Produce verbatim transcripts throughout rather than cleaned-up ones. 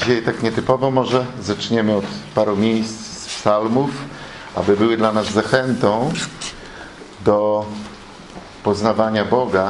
Dzisiaj tak nietypowo może zaczniemy od paru miejsc z psalmów, aby były dla nas zachętą do poznawania Boga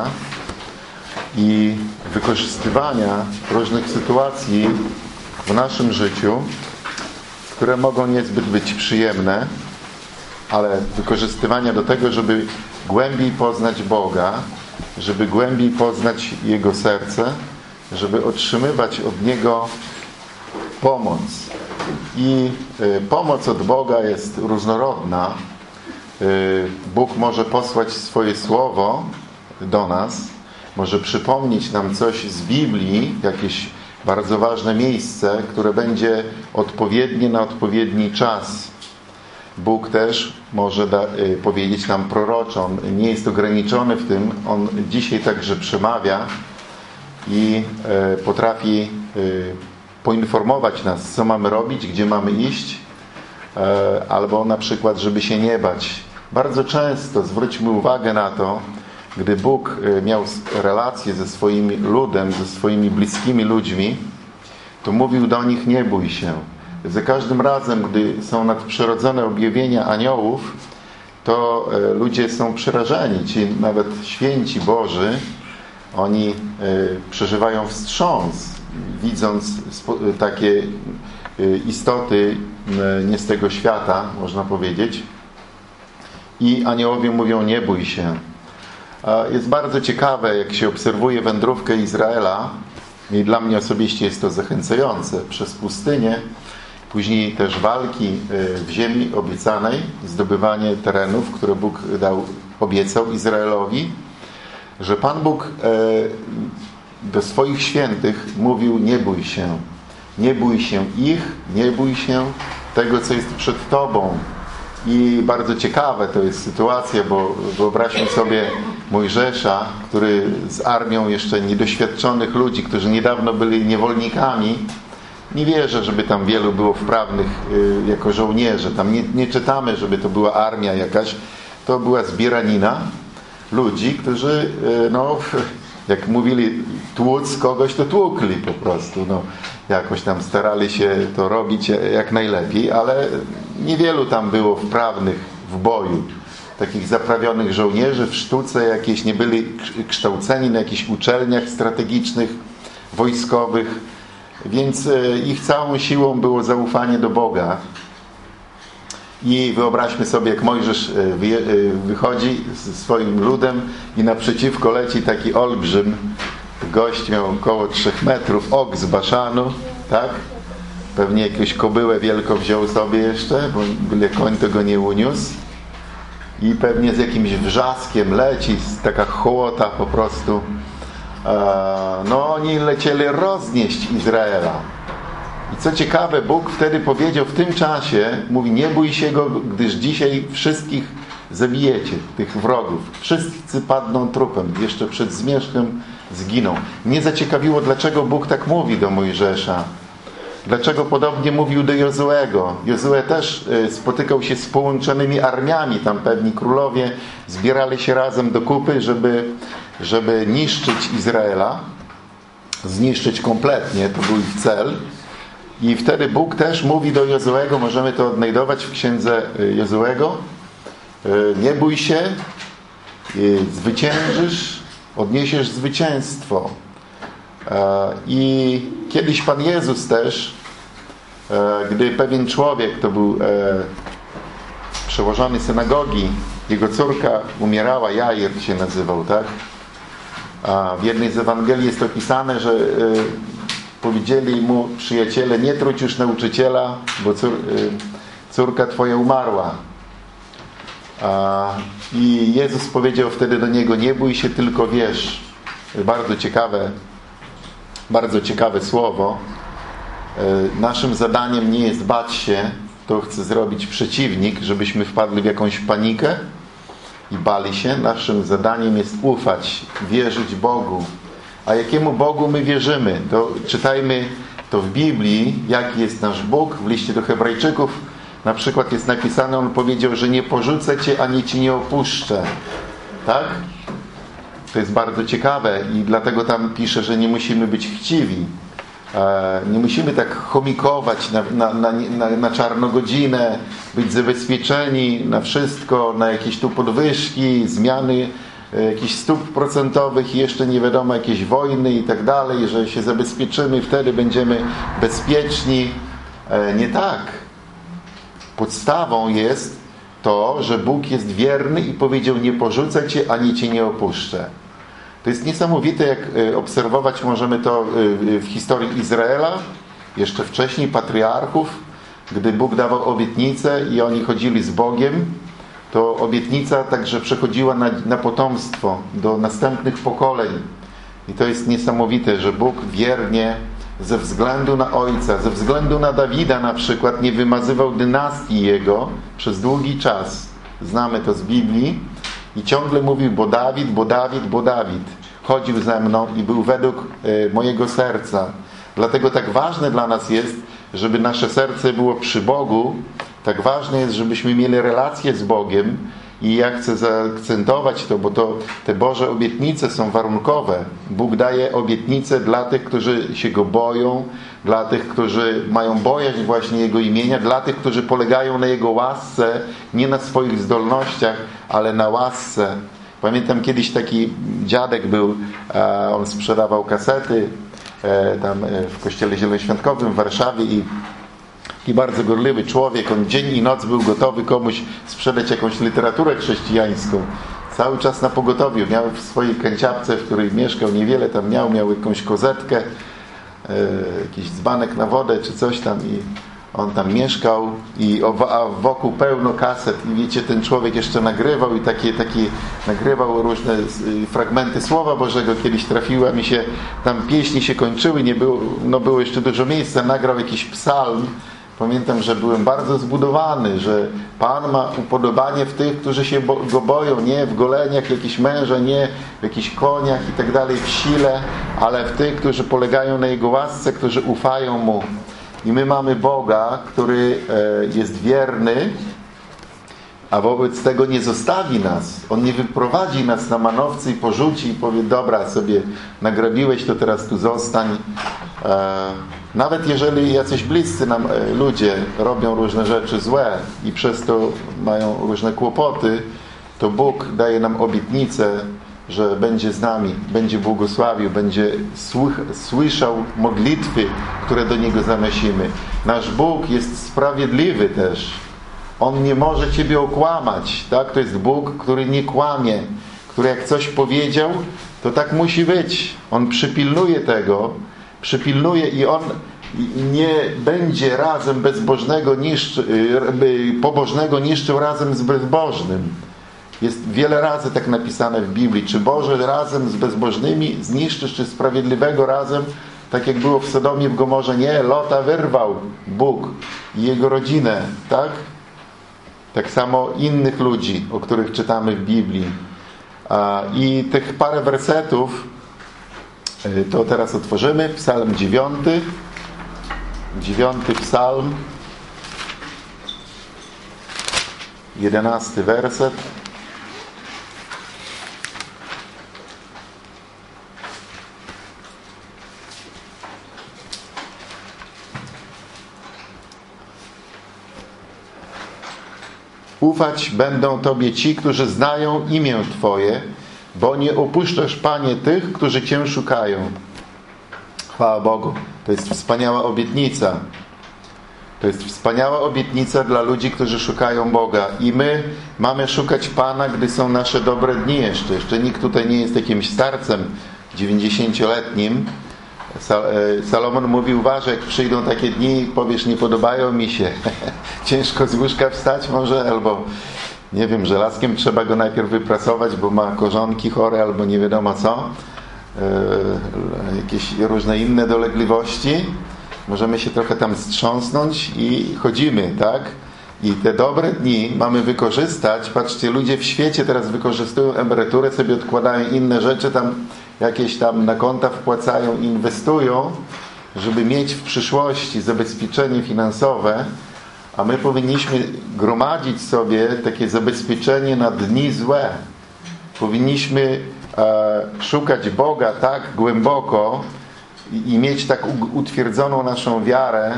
i wykorzystywania różnych sytuacji w naszym życiu, które mogą niezbyt być przyjemne, ale wykorzystywania do tego, żeby głębiej poznać Boga, żeby głębiej poznać Jego serce, żeby otrzymywać od Niego pomoc. I y, pomoc od Boga jest różnorodna. Y, Bóg może posłać swoje słowo do nas, może przypomnieć nam coś z Biblii, jakieś bardzo ważne miejsce, które będzie odpowiednie na odpowiedni czas. Bóg też może da, y, powiedzieć nam proroczo. On nie jest ograniczony w tym. On dzisiaj także przemawia i y, potrafi y, poinformować nas, co mamy robić, gdzie mamy iść, y, albo na przykład, żeby się nie bać. Bardzo często zwróćmy uwagę na to, gdy Bóg y, miał relacje ze swoim ludem, ze swoimi bliskimi ludźmi, to mówił do nich: nie bój się. Za każdym razem, gdy są nadprzyrodzone objawienia aniołów, to ludzie są przerażeni. Ci nawet święci Boży, oni przeżywają wstrząs, widząc takie istoty nie z tego świata, można powiedzieć. I aniołowie mówią: nie bój się. Jest bardzo ciekawe, jak się obserwuje wędrówkę Izraela, i dla mnie osobiście jest to zachęcające, przez pustynię, później też walki w ziemi obiecanej, zdobywanie terenów, które Bóg dał, obiecał Izraelowi, że Pan Bóg do swoich świętych mówił: nie bój się, nie bój się ich, nie bój się tego, co jest przed Tobą. I bardzo ciekawe to jest sytuacja, bo wyobraźmy sobie Mojżesza, który z armią jeszcze niedoświadczonych ludzi, którzy niedawno byli niewolnikami. Nie wierzę, żeby tam wielu było wprawnych y, jako żołnierze. Tam nie, nie czytamy, żeby to była armia jakaś. To była zbieranina ludzi, którzy, y, no, jak mówili, tłuc kogoś, to tłukli po prostu. No, jakoś tam starali się to robić jak najlepiej, ale niewielu tam było wprawnych w boju. Takich zaprawionych żołnierzy w sztuce jakieś, nie byli kształceni na jakichś uczelniach strategicznych, wojskowych. Więc ich całą siłą było zaufanie do Boga. I wyobraźmy sobie, jak Mojżesz wychodzi ze swoim ludem i naprzeciwko leci taki olbrzym. Gość miał około trzech metrów, ok z Baszanu, tak? Pewnie jakąś kobyłę wielką wziął sobie jeszcze, bo byle koń to go nie uniósł. I pewnie z jakimś wrzaskiem leci, taka hołota po prostu. No oni lecieli roznieść Izraela. I co ciekawe, Bóg wtedy powiedział w tym czasie, mówi: nie bój się go, gdyż dzisiaj wszystkich zabijecie, tych wrogów. Wszyscy padną trupem, jeszcze przed zmierzchem zginą. Mnie zaciekawiło, dlaczego Bóg tak mówi do Mojżesza. Dlaczego podobnie mówił do Jozuego. Jozue też spotykał się z połączonymi armiami. Tam pewni królowie zbierali się razem do kupy, żeby, żeby niszczyć Izraela. Zniszczyć kompletnie. To był ich cel. I wtedy Bóg też mówi do Jozuego, możemy to odnajdować w księdze Jozuego: nie bój się, zwyciężysz, odniesiesz zwycięstwo. I kiedyś Pan Jezus też, gdy pewien człowiek, to był przełożony synagogi, jego córka umierała, Jair się nazywał, tak? A w jednej z Ewangelii jest opisane, że powiedzieli mu przyjaciele: nie trudź już nauczyciela, bo cór, córka twoja umarła. I Jezus powiedział wtedy do niego: nie bój się, tylko wierz. Bardzo ciekawe Bardzo ciekawe słowo. Naszym zadaniem nie jest bać się, to chce zrobić przeciwnik, żebyśmy wpadli w jakąś panikę i bali się. Naszym zadaniem jest ufać, wierzyć Bogu. A jakiemu Bogu my wierzymy? To czytajmy to w Biblii, jaki jest nasz Bóg. W liście do Hebrajczyków na przykład jest napisane, On powiedział, że nie porzucę Cię, ani Ci nie opuszczę. Tak? To jest bardzo ciekawe i dlatego tam pisze, że nie musimy być chciwi. Nie musimy tak chomikować na, na, na, na, na czarną godzinę, być zabezpieczeni na wszystko, na jakieś tu podwyżki, zmiany jakichś stóp procentowych i jeszcze nie wiadomo, jakieś wojny i tak dalej, że się zabezpieczymy, wtedy będziemy bezpieczni. Nie tak. Podstawą jest to, że Bóg jest wierny i powiedział: nie porzucę Cię, ani Cię nie opuszczę. To jest niesamowite, jak obserwować możemy to w historii Izraela, jeszcze wcześniej patriarchów, gdy Bóg dawał obietnice i oni chodzili z Bogiem, to obietnica także przechodziła na, na potomstwo, do następnych pokoleń. I to jest niesamowite, że Bóg wiernie, ze względu na ojca, ze względu na Dawida na przykład, nie wymazywał dynastii jego przez długi czas. Znamy to z Biblii. I ciągle mówił: bo Dawid, bo Dawid, bo Dawid. Chodził ze mną i był według e, mojego serca. Dlatego tak ważne dla nas jest, żeby nasze serce było przy Bogu. Tak ważne jest, żebyśmy mieli relację z Bogiem. I ja chcę zaakcentować to, bo to te Boże obietnice są warunkowe. Bóg daje obietnice dla tych, którzy się Go boją, dla tych, którzy mają bojaźń właśnie Jego imienia, dla tych, którzy polegają na Jego łasce, nie na swoich zdolnościach, ale na łasce. Pamiętam, kiedyś taki dziadek był, on sprzedawał kasety tam w kościele zielonoświątkowym w Warszawie i I bardzo gorliwy człowiek, on dzień i noc był gotowy komuś sprzedać jakąś literaturę chrześcijańską. Cały czas na pogotowiu. Miał w swojej kanciapce, w której mieszkał, niewiele tam miał, miał jakąś kozetkę, e, jakiś dzbanek na wodę czy coś tam i on tam mieszkał i a wokół pełno kaset i wiecie, ten człowiek jeszcze nagrywał i takie, takie nagrywał różne fragmenty Słowa Bożego. Kiedyś trafiła mi się, tam pieśni się kończyły, nie było, no było jeszcze dużo miejsca, nagrał jakiś psalm. Pamiętam, że byłem bardzo zbudowany, że Pan ma upodobanie w tych, którzy się Go boją, nie w goleniach jakichś męża, nie w jakichś koniach i tak dalej, w sile, ale w tych, którzy polegają na Jego łasce, którzy ufają Mu. I my mamy Boga, który jest wierny, a wobec tego nie zostawi nas. On nie wyprowadzi nas na manowce i porzuci i powie: dobra, sobie nagrabiłeś, to teraz tu zostań. Nawet jeżeli jacyś bliscy nam ludzie robią różne rzeczy złe i przez to mają różne kłopoty, to Bóg daje nam obietnicę, że będzie z nami, będzie błogosławił, będzie słyszał modlitwy, które do Niego zanosimy. Nasz Bóg jest sprawiedliwy też. On nie może Ciebie okłamać. Tak? To jest Bóg, który nie kłamie, który jak coś powiedział, to tak musi być. On przypilnuje tego, przypilnuje i On nie będzie razem bezbożnego niszczy, pobożnego niszczył razem z bezbożnym. Jest wiele razy tak napisane w Biblii. Czy Boże razem z bezbożnymi zniszczysz, czy sprawiedliwego razem, tak jak było w Sodomie, w Gomorze? Nie, Lota wyrwał Bóg i jego rodzinę, tak? Tak samo innych ludzi, o których czytamy w Biblii. I tych parę wersetów to teraz otworzymy. Psalm dziewiąty. Dziewiąty psalm. Jedenasty werset. Ufać będą Tobie ci, którzy znają imię Twoje, bo nie opuszczasz, Panie, tych, którzy Cię szukają. Chwała Bogu. To jest wspaniała obietnica. To jest wspaniała obietnica dla ludzi, którzy szukają Boga. I my mamy szukać Pana, gdy są nasze dobre dni jeszcze. Jeszcze nikt tutaj nie jest jakimś starcem dziewięćdziesięcioletnim. Salomon mówił: uważaj, jak przyjdą takie dni, powiesz: nie podobają mi się. Ciężko z łóżka wstać może, albo nie wiem, żelazkiem trzeba go najpierw wyprasować, bo ma korzonki chore, albo nie wiadomo co. Yy, jakieś różne inne dolegliwości. Możemy się trochę tam strząsnąć i chodzimy, tak? I te dobre dni mamy wykorzystać. Patrzcie, ludzie w świecie teraz wykorzystują emeryturę, sobie odkładają inne rzeczy, tam jakieś tam na konta wpłacają, inwestują, żeby mieć w przyszłości zabezpieczenie finansowe, a my powinniśmy gromadzić sobie takie zabezpieczenie na dni złe. Powinniśmy e, szukać Boga tak głęboko, i, i mieć tak utwierdzoną naszą wiarę,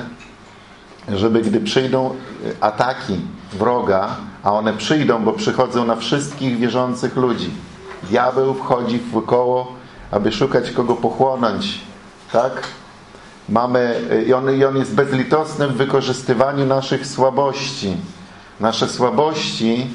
żeby gdy przyjdą ataki wroga, a one przyjdą, bo przychodzą na wszystkich wierzących ludzi. Diabeł wchodzi wokoło, aby szukać kogo pochłonąć. Tak? Mamy, i on, i on jest bezlitosny w wykorzystywaniu naszych słabości. Nasze słabości,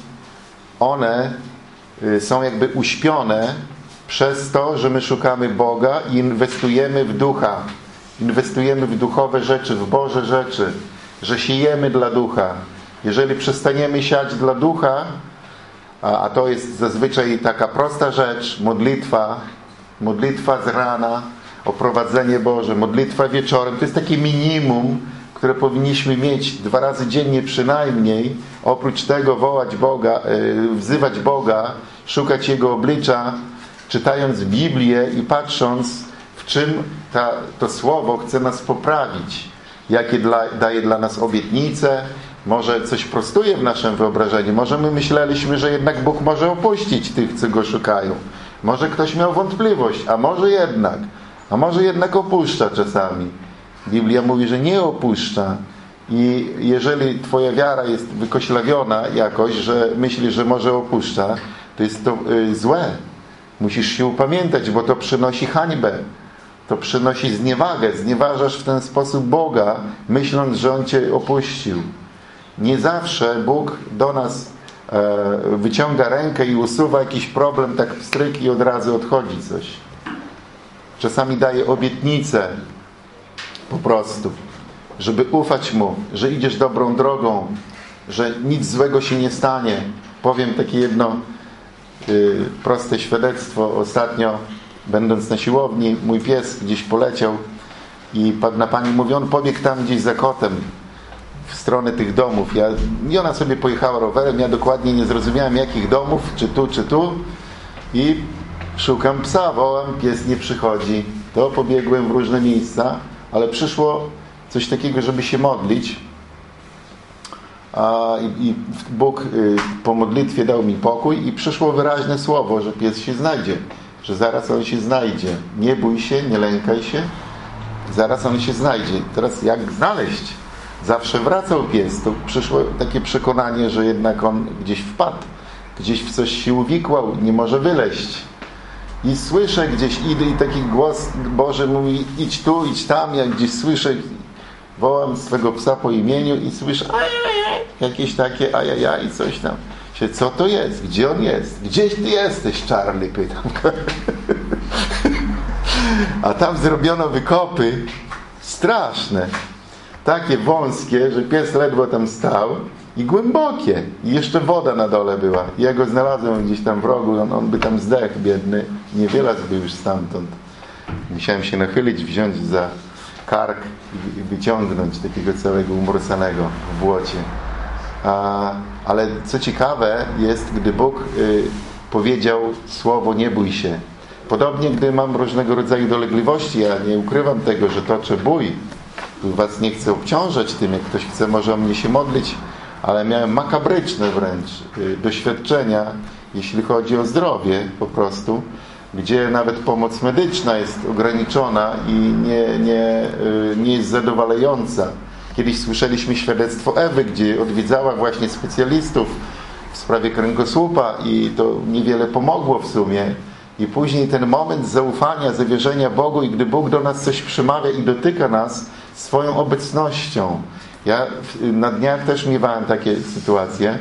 one są jakby uśpione przez to, że my szukamy Boga i inwestujemy w ducha. Inwestujemy w duchowe rzeczy, w Boże rzeczy. Że siejemy dla ducha. Jeżeli przestaniemy siać dla ducha, a, a to jest zazwyczaj taka prosta rzecz, modlitwa, modlitwa z rana, oprowadzenie Boże, modlitwa wieczorem, to jest takie minimum, które powinniśmy mieć dwa razy dziennie przynajmniej. Oprócz tego wołać Boga, wzywać Boga, szukać Jego oblicza, czytając Biblię i patrząc, w czym ta, to Słowo chce nas poprawić. Jakie dla, daje dla nas obietnice, może coś prostuje w naszym wyobrażeniu. Może my myśleliśmy, że jednak Bóg może opuścić tych, co Go szukają. Może ktoś miał wątpliwość, a może jednak. A może jednak opuszcza czasami. Biblia mówi, że nie opuszcza. I jeżeli twoja wiara jest wykoślawiona jakoś, że myślisz, że może opuszcza, to jest to y, złe. Musisz się upamiętać, bo to przynosi hańbę. To przynosi zniewagę. Znieważasz w ten sposób Boga, myśląc, że On cię opuścił. Nie zawsze Bóg do nas e, wyciąga rękę i usuwa jakiś problem, tak pstryk i od razu odchodzi coś. Czasami daje obietnicę po prostu, żeby ufać Mu, że idziesz dobrą drogą, że nic złego się nie stanie. Powiem takie jedno y, proste świadectwo. Ostatnio, będąc na siłowni, mój pies gdzieś poleciał i pewna pani mówi, on pobiegł tam gdzieś za kotem w stronę tych domów. Ja, I ona sobie pojechała rowerem, ja dokładnie nie zrozumiałem jakich domów, czy tu, czy tu, i szukam psa, wołam, pies nie przychodzi. To pobiegłem w różne miejsca, ale przyszło coś takiego, żeby się modlić. A, i, i Bóg y, po modlitwie dał mi pokój i przyszło wyraźne słowo, że pies się znajdzie, że zaraz on się znajdzie. Nie bój się, nie lękaj się, zaraz on się znajdzie. Teraz jak znaleźć? Zawsze wracał pies. To przyszło takie przekonanie, że jednak on gdzieś wpadł, gdzieś w coś się uwikłał, nie może wyleźć. I słyszę gdzieś, idę i taki głos Boży mówi, idź tu, idź tam. Ja gdzieś słyszę, wołam swego psa po imieniu i słyszę ajajaj, jakieś takie ajajaj i coś tam. Co to jest? Gdzie on jest? Gdzieś ty jesteś, Charlie? Pytam. A tam zrobiono wykopy straszne. Takie wąskie, że pies ledwo tam stał i głębokie. I jeszcze woda na dole była. I ja go znalazłem gdzieś tam w rogu, on, on by tam zdechł, biedny. Nie wylazł by już stamtąd. Musiałem się nachylić, wziąć za kark i wyciągnąć takiego całego umorsanego w błocie. A, ale co ciekawe jest, gdy Bóg y, powiedział słowo nie bój się. Podobnie, gdy mam różnego rodzaju dolegliwości, ja nie ukrywam tego, że toczę bój. Was nie chcę obciążać tym, jak ktoś chce może o mnie się modlić, ale miałem makabryczne wręcz y, doświadczenia, jeśli chodzi o zdrowie po prostu, gdzie nawet pomoc medyczna jest ograniczona i nie, nie, y, nie jest zadowalająca. Kiedyś słyszeliśmy świadectwo Ewy, gdzie odwiedzała właśnie specjalistów w sprawie kręgosłupa i to niewiele pomogło w sumie. I później ten moment zaufania, zawierzenia Bogu i gdy Bóg do nas coś przemawia i dotyka nas swoją obecnością. Ja na dniach też miewałem takie sytuacje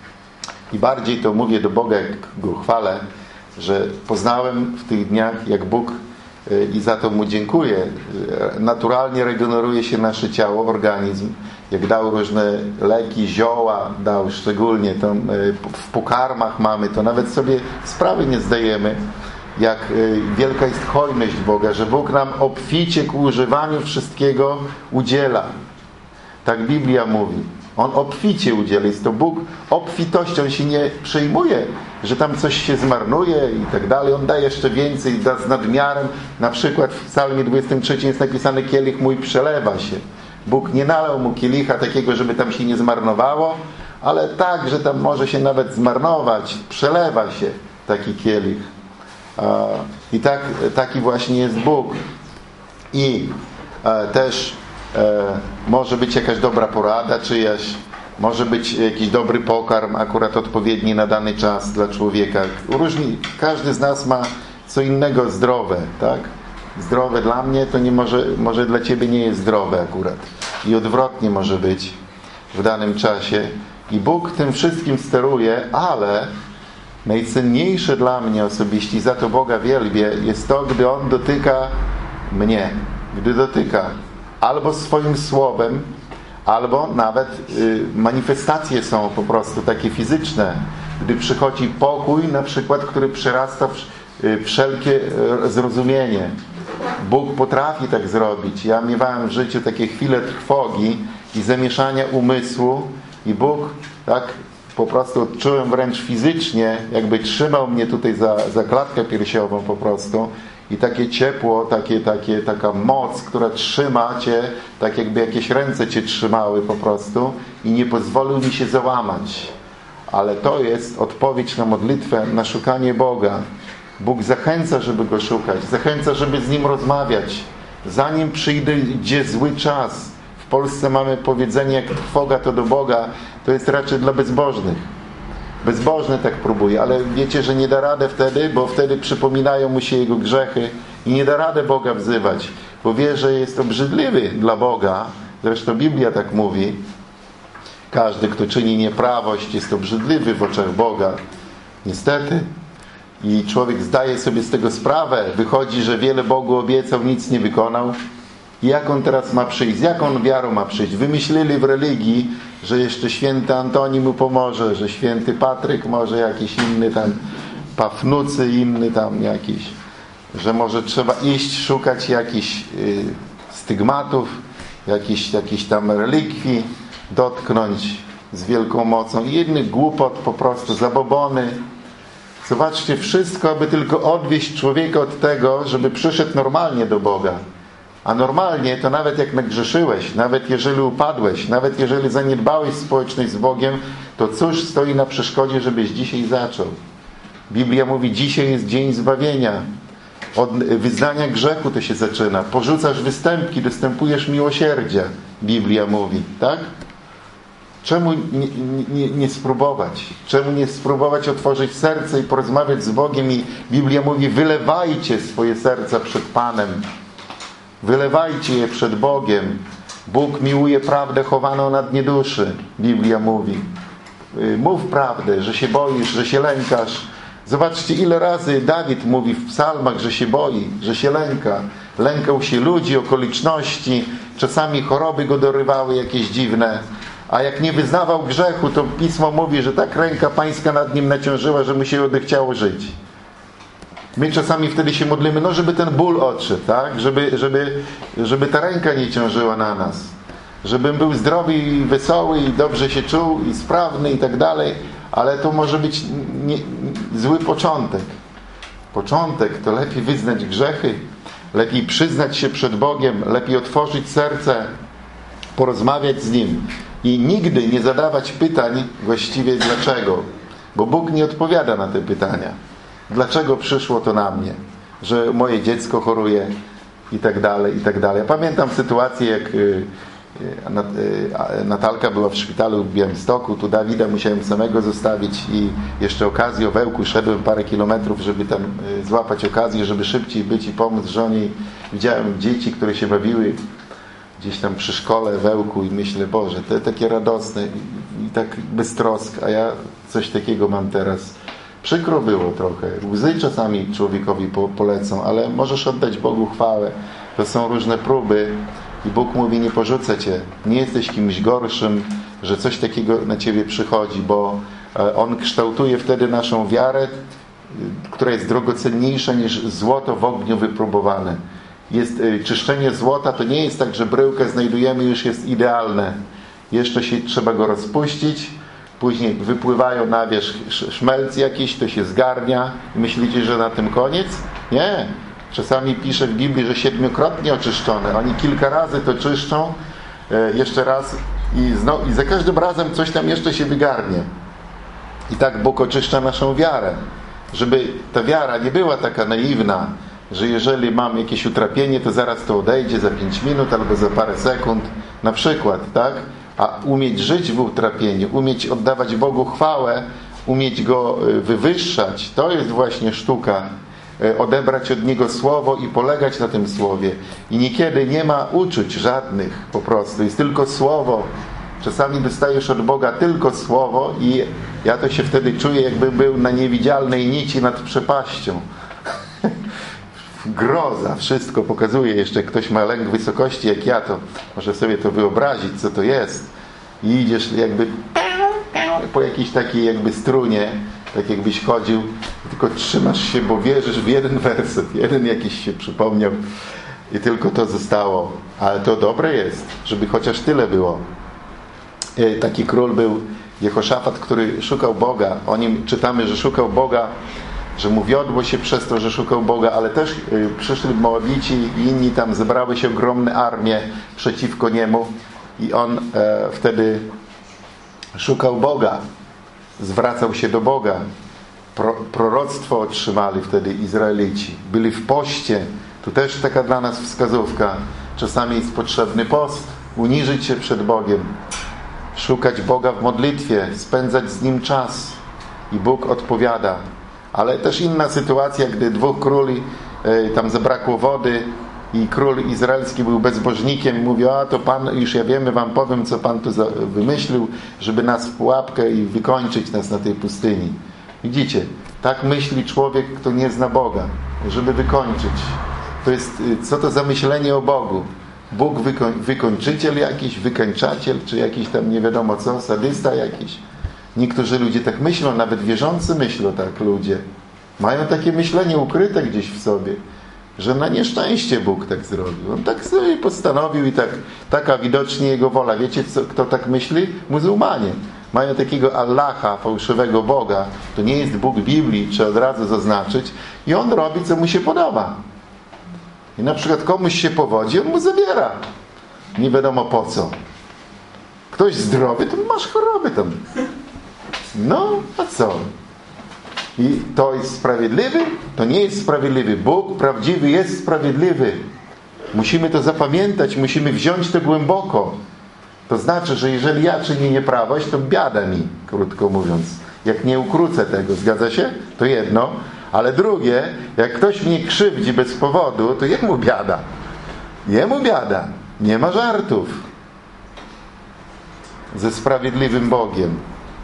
i bardziej to mówię do Boga, jak Go chwalę, że poznałem w tych dniach, jak Bóg, i za to Mu dziękuję, naturalnie regeneruje się nasze ciało, organizm. Jak dał różne leki, zioła dał szczególnie, to w pokarmach mamy, to nawet sobie sprawy nie zdajemy, jak wielka jest hojność Boga, że Bóg nam obficie ku używaniu wszystkiego udziela. Tak Biblia mówi. On obficie udziela. Jest to Bóg obfitością, się nie przejmuje, że tam coś się zmarnuje i tak dalej. On da jeszcze więcej, da z nadmiarem. Na przykład w Psalmie dwudziestym trzecim jest napisane: kielich mój przelewa się. Bóg nie nalał mu kielicha takiego, żeby tam się nie zmarnowało, ale tak, że tam może się nawet zmarnować. Przelewa się taki kielich. I tak, taki właśnie jest Bóg. I e, też e, może być jakaś dobra porada czyjaś, może być jakiś dobry pokarm, akurat odpowiedni na dany czas dla człowieka. Różni, każdy z nas ma co innego zdrowe, tak? Zdrowe dla mnie to nie może, może dla ciebie nie jest zdrowe akurat. I odwrotnie może być w danym czasie. I Bóg tym wszystkim steruje, ale najcenniejsze dla mnie osobiście, i za to Boga wielbię, jest to, gdy On dotyka mnie. Gdy dotyka albo swoim słowem, albo nawet y, manifestacje są po prostu takie fizyczne. Gdy przychodzi pokój, na przykład, który przerasta w, y, wszelkie y, zrozumienie. Bóg potrafi tak zrobić. Ja miewałem w życiu takie chwile trwogi i zamieszania umysłu i Bóg tak po prostu odczułem wręcz fizycznie, jakby trzymał mnie tutaj za, za klatkę piersiową po prostu i takie ciepło, takie, takie, taka moc, która trzyma cię, tak jakby jakieś ręce cię trzymały po prostu i nie pozwolił mi się załamać. Ale to jest odpowiedź na modlitwę, na szukanie Boga. Bóg zachęca, żeby Go szukać, zachęca, żeby z Nim rozmawiać. Zanim przyjdzie zły czas, w Polsce mamy powiedzenie, jak trwoga to do Boga, to jest raczej dla bezbożnych. Bezbożny tak próbuje, ale wiecie, że nie da radę wtedy, bo wtedy przypominają mu się jego grzechy i nie da radę Boga wzywać, bo wie, że jest obrzydliwy dla Boga. Zresztą Biblia tak mówi. Każdy, kto czyni nieprawość, jest obrzydliwy w oczach Boga. Niestety. I człowiek zdaje sobie z tego sprawę. Wychodzi, że wiele Bogu obiecał, nic nie wykonał. I jak on teraz ma przyjść? Z jaką wiarą ma przyjść? Wymyślili w religii, że jeszcze święty Antoni mu pomoże, że święty Patryk może jakiś inny tam, Pafnucy inny tam jakiś, że może trzeba iść szukać jakichś y, stygmatów, jakichś, jakichś tam relikwii, dotknąć z wielką mocą. I jednych głupot po prostu, zabobony. Zobaczcie, wszystko, aby tylko odwieść człowieka od tego, żeby przyszedł normalnie do Boga. A normalnie to nawet jak nagrzeszyłeś, nawet jeżeli upadłeś, nawet jeżeli zaniedbałeś społeczność z Bogiem, to cóż stoi na przeszkodzie, żebyś dzisiaj zaczął? Biblia mówi, dzisiaj jest dzień zbawienia. Od wyznania grzechu to się zaczyna. Porzucasz występki, dostępujesz miłosierdzia. Biblia mówi, tak? Czemu nie, nie, nie spróbować? Czemu nie spróbować otworzyć serce i porozmawiać z Bogiem? I Biblia mówi, wylewajcie swoje serca przed Panem. Wylewajcie je przed Bogiem. Bóg miłuje prawdę chowaną na dnie duszy. Biblia mówi. Mów prawdę, że się boisz, że się lękasz. Zobaczcie, ile razy Dawid mówi w psalmach, że się boi, że się lęka. Lękał się ludzi, okoliczności. Czasami choroby go dorywały jakieś dziwne. A jak nie wyznawał grzechu, to Pismo mówi, że tak ręka Pańska nad nim naciążyła, że mu się odechciało żyć. My czasami wtedy się modlimy, no żeby ten ból odszedł, tak? Żeby, żeby, żeby ta ręka nie ciążyła na nas. Żebym był zdrowy i wesoły i dobrze się czuł i sprawny i tak dalej. Ale to może być nie, zły początek. Początek to lepiej wyznać grzechy, lepiej przyznać się przed Bogiem, lepiej otworzyć serce, porozmawiać z Nim i nigdy nie zadawać pytań właściwie dlaczego. Bo Bóg nie odpowiada na te pytania. Dlaczego przyszło to na mnie? Że moje dziecko choruje i tak dalej, i tak dalej. Ja pamiętam sytuację, jak Natalka była w szpitalu w Białymstoku, tu Dawida musiałem samego zostawić i jeszcze okazję o Wełku, szedłem parę kilometrów, żeby tam złapać okazję, żeby szybciej być i pomóc żonie. Widziałem dzieci, które się bawiły gdzieś tam przy szkole Wełku i myślę, Boże, te takie radosne i, i tak beztrosk, a ja coś takiego mam teraz. Przykro było trochę. Łzy czasami człowiekowi po, polecą, ale możesz oddać Bogu chwałę. To są różne próby i Bóg mówi, nie porzucę cię. Nie jesteś kimś gorszym, że coś takiego na ciebie przychodzi, bo On kształtuje wtedy naszą wiarę, która jest drogocenniejsza niż złoto w ogniu wypróbowane. Jest, czyszczenie złota to nie jest tak, że bryłkę znajdujemy i już jest idealne. Jeszcze się trzeba go rozpuścić, później wypływają na wierzch szmelc jakiś, to się zgarnia i myślicie, że na tym koniec? Nie. Czasami pisze w Biblii, że siedmiokrotnie oczyszczone. Oni kilka razy to czyszczą, jeszcze raz i, znowu, i za każdym razem coś tam jeszcze się wygarnie. I tak Bóg oczyszcza naszą wiarę. Żeby ta wiara nie była taka naiwna, że jeżeli mam jakieś utrapienie, to zaraz to odejdzie za pięć minut albo za parę sekund, na przykład, tak? A umieć żyć w utrapieniu, umieć oddawać Bogu chwałę, umieć Go wywyższać, to jest właśnie sztuka. Odebrać od Niego słowo i polegać na tym słowie. I niekiedy nie ma uczuć żadnych po prostu, jest tylko słowo. Czasami dostajesz od Boga tylko słowo i ja to się wtedy czuję, jakbym był na niewidzialnej nici nad przepaścią. Groza, wszystko pokazuje. Jeszcze ktoś ma lęk wysokości jak ja, to może sobie to wyobrazić, co to jest. I idziesz jakby po jakiejś takiej jakby strunie, tak jakbyś chodził, tylko trzymasz się, bo wierzysz w jeden werset, jeden jakiś się przypomniał i tylko to zostało. Ale to dobre jest, żeby chociaż tyle było. Taki król był Jehoszafat, który szukał Boga. O nim czytamy, że szukał Boga, że mu wiodło się przez to, że szukał Boga, ale też przyszli Moabici i inni, tam zebrały się ogromne armie przeciwko niemu i on e, wtedy szukał Boga, zwracał się do Boga. Pro, proroctwo otrzymali wtedy Izraelici. Byli w poście. Tu też taka dla nas wskazówka. Czasami jest potrzebny post. Uniżyć się przed Bogiem. Szukać Boga w modlitwie. Spędzać z Nim czas. I Bóg odpowiada. Ale też inna sytuacja, gdy dwóch króli, tam zabrakło wody i król izraelski był bezbożnikiem, mówił, a to Pan, już ja wiemy, wam powiem, co Pan tu wymyślił, żeby nas w pułapkę i wykończyć nas na tej pustyni. Widzicie, tak myśli człowiek, kto nie zna Boga, żeby wykończyć. To jest, co to za myślenie o Bogu? Bóg wykoń, wykończyciel jakiś, wykańczaciel, czy jakiś tam nie wiadomo co, sadysta jakiś. Niektórzy ludzie tak myślą, nawet wierzący myślą tak ludzie. Mają takie myślenie ukryte gdzieś w sobie, że na nieszczęście Bóg tak zrobił. On tak sobie postanowił i tak, taka widocznie Jego wola. Wiecie, co, kto tak myśli? Muzułmanie. Mają takiego Allaha, fałszywego Boga. To nie jest Bóg Biblii, trzeba od razu zaznaczyć. I On robi, co Mu się podoba. I na przykład komuś się powodzi, On mu zabiera. Nie wiadomo po co. Ktoś zdrowy, to masz choroby tam. No, a co? I to jest sprawiedliwy? To nie jest sprawiedliwy. Bóg prawdziwy jest sprawiedliwy. Musimy to zapamiętać, musimy wziąć to głęboko. To znaczy, że jeżeli ja czynię nieprawość, to biada mi, krótko mówiąc. Jak nie ukrócę tego, zgadza się? To jedno. Ale drugie, jak ktoś mnie krzywdzi bez powodu, to jemu biada. Jemu biada. Nie ma żartów. Ze sprawiedliwym Bogiem.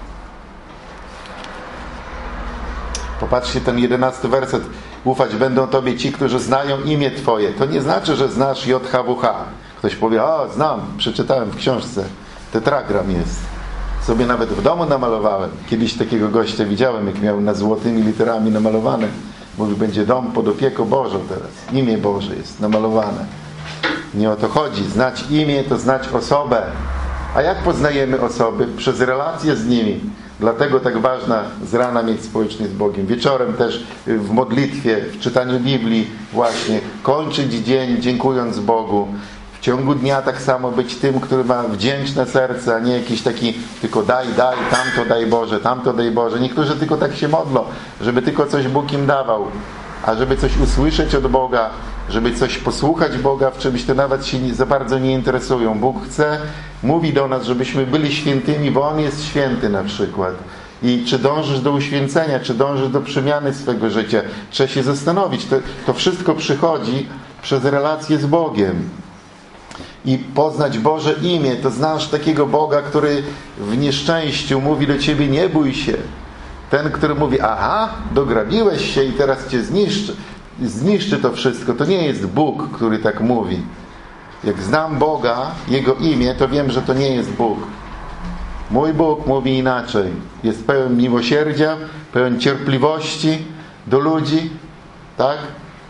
Popatrzcie, ten jedenasty werset. Ufać będą Tobie ci, którzy znają imię Twoje. To nie znaczy, że znasz J H W H. Ktoś powie, o znam, przeczytałem w książce. Tetragram jest. Sobie nawet w domu namalowałem. Kiedyś takiego gościa widziałem, jak miał na złotymi literami namalowane. Mówi, będzie dom pod opieką Bożą teraz. Imię Boże jest namalowane. Nie o to chodzi. Znać imię to znać osobę. A jak poznajemy osoby? Przez relacje z nimi. Dlatego tak ważna z rana mieć społecznie z Bogiem. Wieczorem też w modlitwie, w czytaniu Biblii właśnie. Kończyć dzień dziękując Bogu. W ciągu dnia tak samo być tym, który ma wdzięczne serce, a nie jakiś taki tylko daj, daj, tamto daj Boże, tamto daj Boże. Niektórzy tylko tak się modlą, żeby tylko coś Bóg im dawał. A żeby coś usłyszeć od Boga, żeby coś posłuchać Boga w czymś, to nawet się nie, za bardzo nie interesują. Bóg chce, mówi do nas, żebyśmy byli świętymi, bo On jest święty na przykład. I czy dążysz do uświęcenia, czy dążysz do przemiany swego życia? Trzeba się zastanowić. To, to wszystko przychodzi przez relację z Bogiem. I poznać Boże imię, to znasz takiego Boga, który w nieszczęściu mówi do ciebie, nie bój się. Ten, który mówi, aha, dograbiłeś się i teraz cię zniszczy. Zniszczy to wszystko. To nie jest Bóg, który tak mówi. Jak znam Boga, Jego imię, to wiem, że to nie jest Bóg. Mój Bóg mówi inaczej. Jest pełen miłosierdzia, pełen cierpliwości do ludzi. Tak?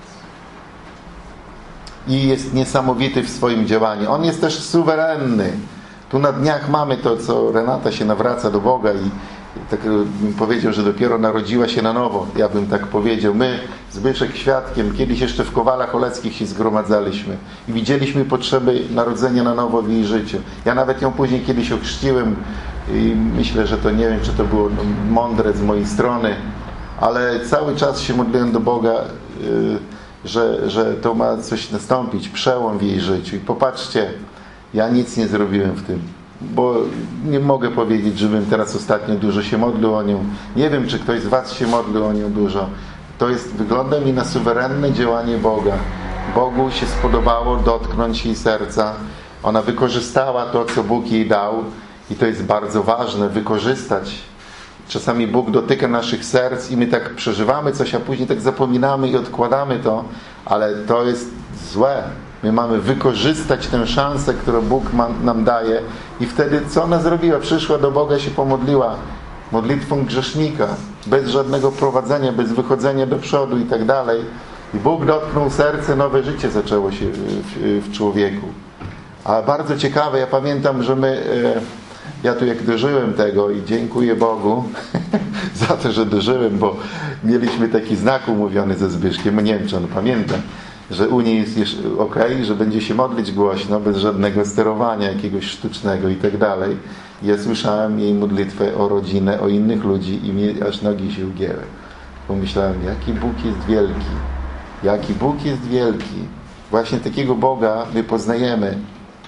I jest niesamowity w swoim działaniu. On jest też suwerenny. Tu na dniach mamy to, co Renata się nawraca do Boga i tak bym powiedział, że dopiero narodziła się na nowo. Ja bym tak powiedział. My, Zbyszek świadkiem, kiedyś jeszcze w Kowalach Oleckich się zgromadzaliśmy i widzieliśmy potrzeby narodzenia na nowo w jej życiu. Ja nawet ją później kiedyś ochrzciłem i myślę, że to nie wiem, czy to było mądre z mojej strony, ale cały czas się modliłem do Boga, że, że to ma coś nastąpić, przełom w jej życiu. I popatrzcie, ja nic nie zrobiłem w tym, bo nie mogę powiedzieć, żebym teraz ostatnio dużo się modlił o nią. Nie wiem, czy ktoś z was się modlił o nią dużo. To jest, wygląda mi na suwerenne działanie Boga. Bogu się spodobało dotknąć jej serca. Ona wykorzystała to, co Bóg jej dał i to jest bardzo ważne, wykorzystać. Czasami Bóg dotyka naszych serc i my tak przeżywamy coś, a później tak zapominamy i odkładamy to, ale to jest złe. My mamy wykorzystać tę szansę, którą Bóg ma, nam daje i wtedy co ona zrobiła? Przyszła do Boga, się pomodliła modlitwą grzesznika, bez żadnego prowadzenia, bez wychodzenia do przodu i tak dalej. I Bóg dotknął serce, nowe życie zaczęło się w, w człowieku. A bardzo ciekawe, ja pamiętam, że my, ja tu jak dożyłem tego i dziękuję Bogu za to, że dożyłem, bo mieliśmy taki znak umówiony ze Zbyszkiem, nie wiem, czy on pamięta, że u niej jest ok, że będzie się modlić głośno, bez żadnego sterowania jakiegoś sztucznego i tak dalej. Ja słyszałem jej modlitwę o rodzinę, o innych ludzi i mi aż nogi się ugięły. Pomyślałem, jaki Bóg jest wielki. Jaki Bóg jest wielki. Właśnie takiego Boga my poznajemy.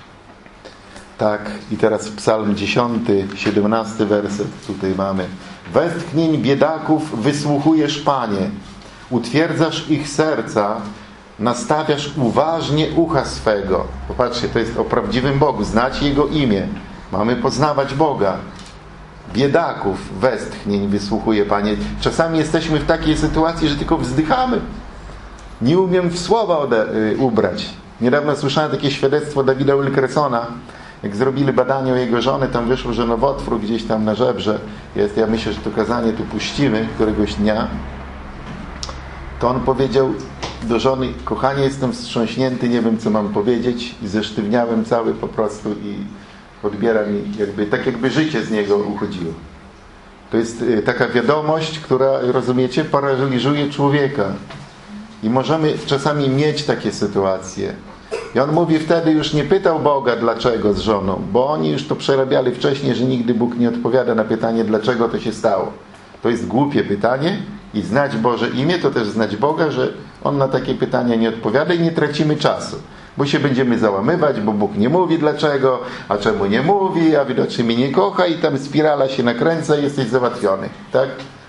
Tak, i teraz psalm dziesiąty, siedemnasty werset tutaj mamy. Westchnień biedaków wysłuchujesz, Panie. Utwierdzasz ich serca, nastawiasz uważnie ucha swego. Popatrzcie, to jest o prawdziwym Bogu. Znać Jego imię. Mamy poznawać Boga. Biedaków westchnień wysłuchuje, Panie. Czasami jesteśmy w takiej sytuacji, że tylko wzdychamy. Nie umiem w słowa ode- y, ubrać. Niedawno słyszałem takie świadectwo Davida Wilkersona. Jak zrobili badanie o jego żony, tam wyszło, że nowotwór gdzieś tam na żebrze jest. Ja myślę, że to kazanie tu puścimy któregoś dnia. To on powiedział do żony: kochanie, jestem wstrząśnięty, nie wiem, co mam powiedzieć. I zesztywniałem cały po prostu i odbiera mi jakby, tak jakby życie z niego uchodziło. To jest taka wiadomość, która, rozumiecie, paraliżuje człowieka. I możemy czasami mieć takie sytuacje. I on mówi, wtedy już nie pytał Boga dlaczego z żoną, bo oni już to przerabiali wcześniej, że nigdy Bóg nie odpowiada na pytanie, dlaczego to się stało. To jest głupie pytanie i znać Boże imię to też znać Boga, że On na takie pytania nie odpowiada i nie tracimy czasu. Bo się będziemy załamywać, bo Bóg nie mówi dlaczego, a czemu nie mówi, a widocznie mnie nie kocha i tam spirala się nakręca i jesteś załatwiony. Tak?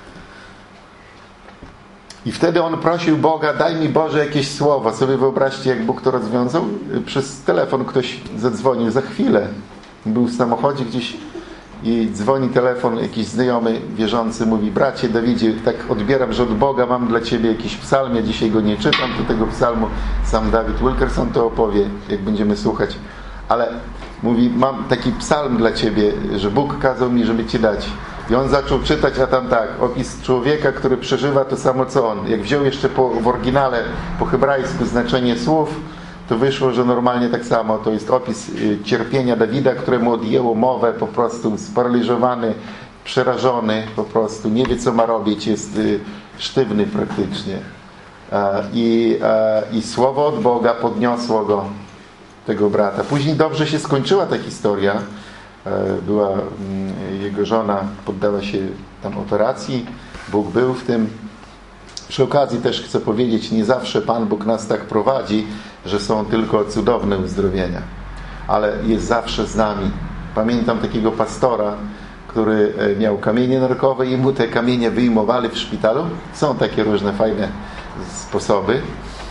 I wtedy on prosił Boga, daj mi Boże jakieś słowa. Sobie wyobraźcie, jak Bóg to rozwiązał. Przez telefon ktoś zadzwonił za chwilę. Był w samochodzie gdzieś i dzwoni telefon, jakiś znajomy, wierzący, mówi: bracie Dawidzie, tak odbieram, że od Boga mam dla ciebie jakiś psalm, ja dzisiaj go nie czytam, do tego psalmu sam David Wilkerson to opowie, jak będziemy słuchać. Ale mówi, mam taki psalm dla ciebie, że Bóg kazał mi, żeby ci dać. I on zaczął czytać, a tam tak, opis człowieka, który przeżywa to samo co on. Jak wziął jeszcze po, w oryginale po hebrajsku znaczenie słów, to wyszło, że normalnie tak samo. To jest opis y, cierpienia Dawida, któremu odjęło mowę, po prostu sparaliżowany, przerażony, po prostu nie wie, co ma robić, jest y, sztywny praktycznie. E, i, e, I słowo od Boga podniosło go, tego brata. Później dobrze się skończyła ta historia. Była, jego żona poddała się tam operacji, Bóg był w tym. Przy okazji też chcę powiedzieć, nie zawsze Pan Bóg nas tak prowadzi, że są tylko cudowne uzdrowienia, ale jest zawsze z nami. Pamiętam takiego pastora, który miał kamienie nerkowe i mu te kamienie wyjmowali w szpitalu. Są takie różne fajne sposoby.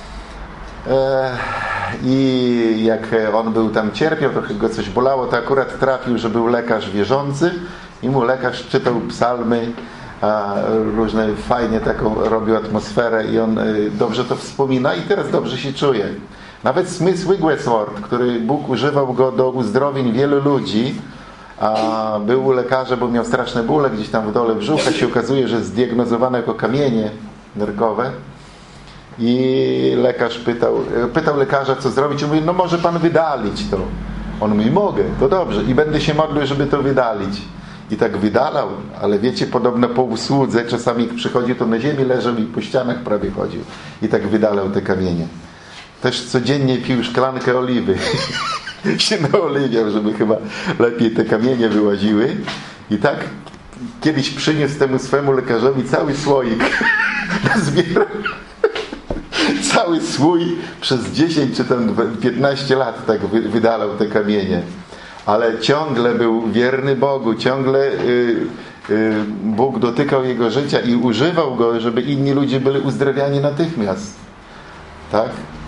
I jak on był tam, cierpiał, trochę go coś bolało, to akurat trafił, że był lekarz wierzący i mu lekarz czytał psalmy, a różne, fajnie taką robił atmosferę i on dobrze to wspomina i teraz dobrze się czuje. Nawet Smith Wigglesworth, który Bóg używał go do uzdrowień wielu ludzi, a był u lekarza, bo miał straszne bóle gdzieś tam w dole brzucha, się okazuje, że zdiagnozowane jako kamienie nerkowe. I lekarz pytał, pytał lekarza, co zrobić. I mówi, no może pan wydalić to. On mówi, mogę, to dobrze. I będę się modlił, żeby to wydalić. I tak wydalał, ale wiecie, podobno po usłudze, czasami jak przychodził, to na ziemi leżał i po ścianach prawie chodził. I tak wydalał te kamienie. Też codziennie pił szklankę oliwy. się naoliwiał, żeby chyba lepiej te kamienie wyłaziły. I tak kiedyś przyniósł temu swemu lekarzowi cały słoik. Zbierał cały słój przez dziesięć czy tam piętnaście lat tak wydalał te kamienie. Ale ciągle był wierny Bogu, ciągle y, y, Bóg dotykał jego życia i używał go, żeby inni ludzie byli uzdrawiani natychmiast. Tak?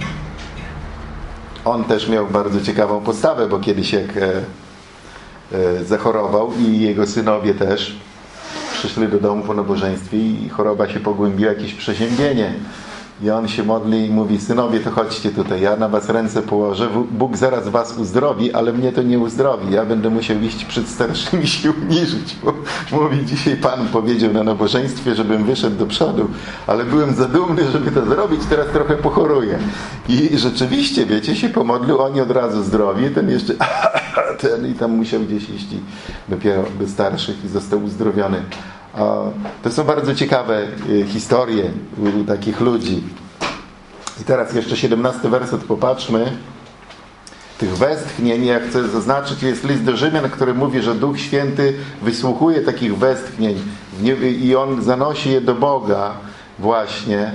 On też miał bardzo ciekawą postawę, bo kiedyś jak e, e, zachorował i jego synowie też przyszli do domu po nabożeństwie i choroba się pogłębiła, jakieś przeziębienie. I on się modli i mówi: synowie, to chodźcie tutaj, ja na was ręce położę, Bóg zaraz was uzdrowi, ale mnie to nie uzdrowi. Ja będę musiał iść przed starszymi się uniżyć. Bo, mówi, dzisiaj Pan powiedział na nabożeństwie, żebym wyszedł do przodu, ale byłem za dumny, żeby to zrobić, teraz trochę pochoruję. I rzeczywiście, wiecie, się pomodlił, oni od razu zdrowi, ten jeszcze ten i tam musiał gdzieś iść dopiero do starszych i został uzdrowiony. To są bardzo ciekawe historie u takich ludzi. I teraz jeszcze siedemnasty werset popatrzmy. Tych westchnień, ja chcę zaznaczyć, jest list do Rzymian, który mówi, że Duch Święty wysłuchuje takich westchnień i On zanosi je do Boga właśnie.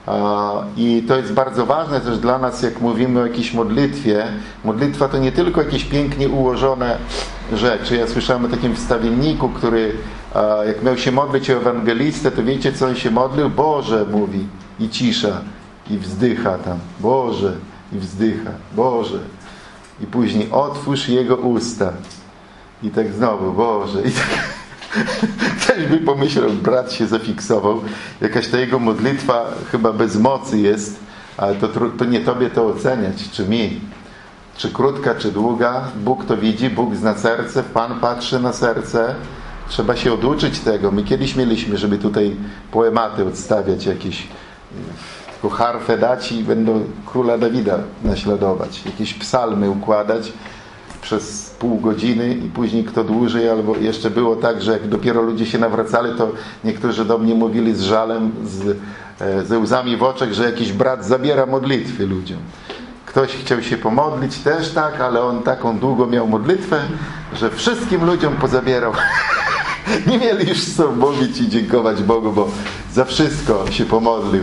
I to jest bardzo ważne też dla nas, jak mówimy o jakiejś modlitwie. Modlitwa to nie tylko jakieś pięknie ułożone rzeczy. Ja słyszałem o takim wstawienniku, który jak miał się modlić o ewangelistę, to wiecie, co on się modlił? Boże, mówi, i cisza, i wzdycha tam. Boże, i wzdycha. Boże. I później otwórz jego usta. I tak znowu, Boże. I tak też by pomyślał, brat się zafiksował. Jakaś ta jego modlitwa chyba bez mocy jest, ale to, to nie tobie to oceniać, czy mi. Czy krótka, czy długa. Bóg to widzi, Bóg zna serce, Pan patrzy na serce. Trzeba się oduczyć tego. My kiedyś mieliśmy, żeby tutaj poematy odstawiać jakieś, tylko harfę dać i będą króla Dawida naśladować. Jakieś psalmy układać przez pół godziny i później kto dłużej, albo jeszcze było tak, że jak dopiero ludzie się nawracali, to niektórzy do mnie mówili z żalem, z, ze łzami w oczach, że jakiś brat zabiera modlitwy ludziom. Ktoś chciał się pomodlić też tak, ale on taką długą miał modlitwę, że wszystkim ludziom pozabierał. Nie mieli już co mówić i dziękować Bogu, bo za wszystko się pomodlił.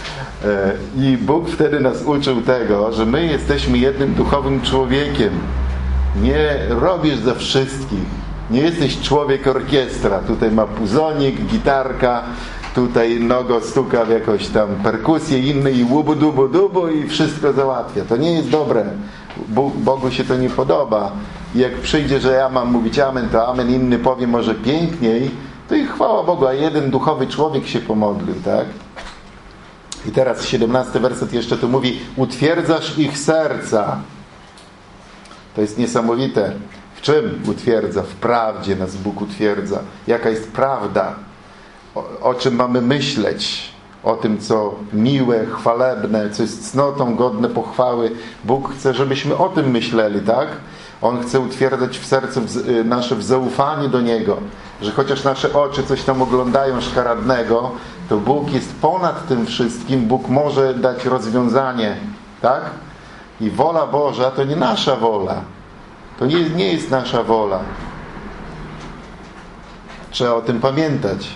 I Bóg wtedy nas uczył tego, że my jesteśmy jednym duchowym człowiekiem. Nie robisz za wszystkich. Nie jesteś człowiek orkiestra. Tutaj ma puzonik, gitarka, tutaj nogo stuka w jakąś tam perkusję, inny i łubu dubu dubu i wszystko załatwia. To nie jest dobre. Bogu się to nie podoba. I jak przyjdzie, że ja mam mówić amen, to amen, inny powie może piękniej, to i chwała Bogu, a jeden duchowy człowiek się pomodlił, tak? I teraz siedemnasty werset jeszcze tu mówi: utwierdzasz ich serca. To jest niesamowite. W czym utwierdza? W prawdzie nas Bóg utwierdza. Jaka jest prawda? O, o czym mamy myśleć? O tym, co miłe, chwalebne, co jest cnotą godne pochwały. Bóg chce, żebyśmy o tym myśleli, tak? On chce utwierdzać w sercu nasze w zaufaniu do Niego. Że chociaż nasze oczy coś tam oglądają szkaradnego, to Bóg jest ponad tym wszystkim. Bóg może dać rozwiązanie, tak? I wola Boża to nie nasza wola. To nie, nie jest nasza wola. Trzeba o tym pamiętać.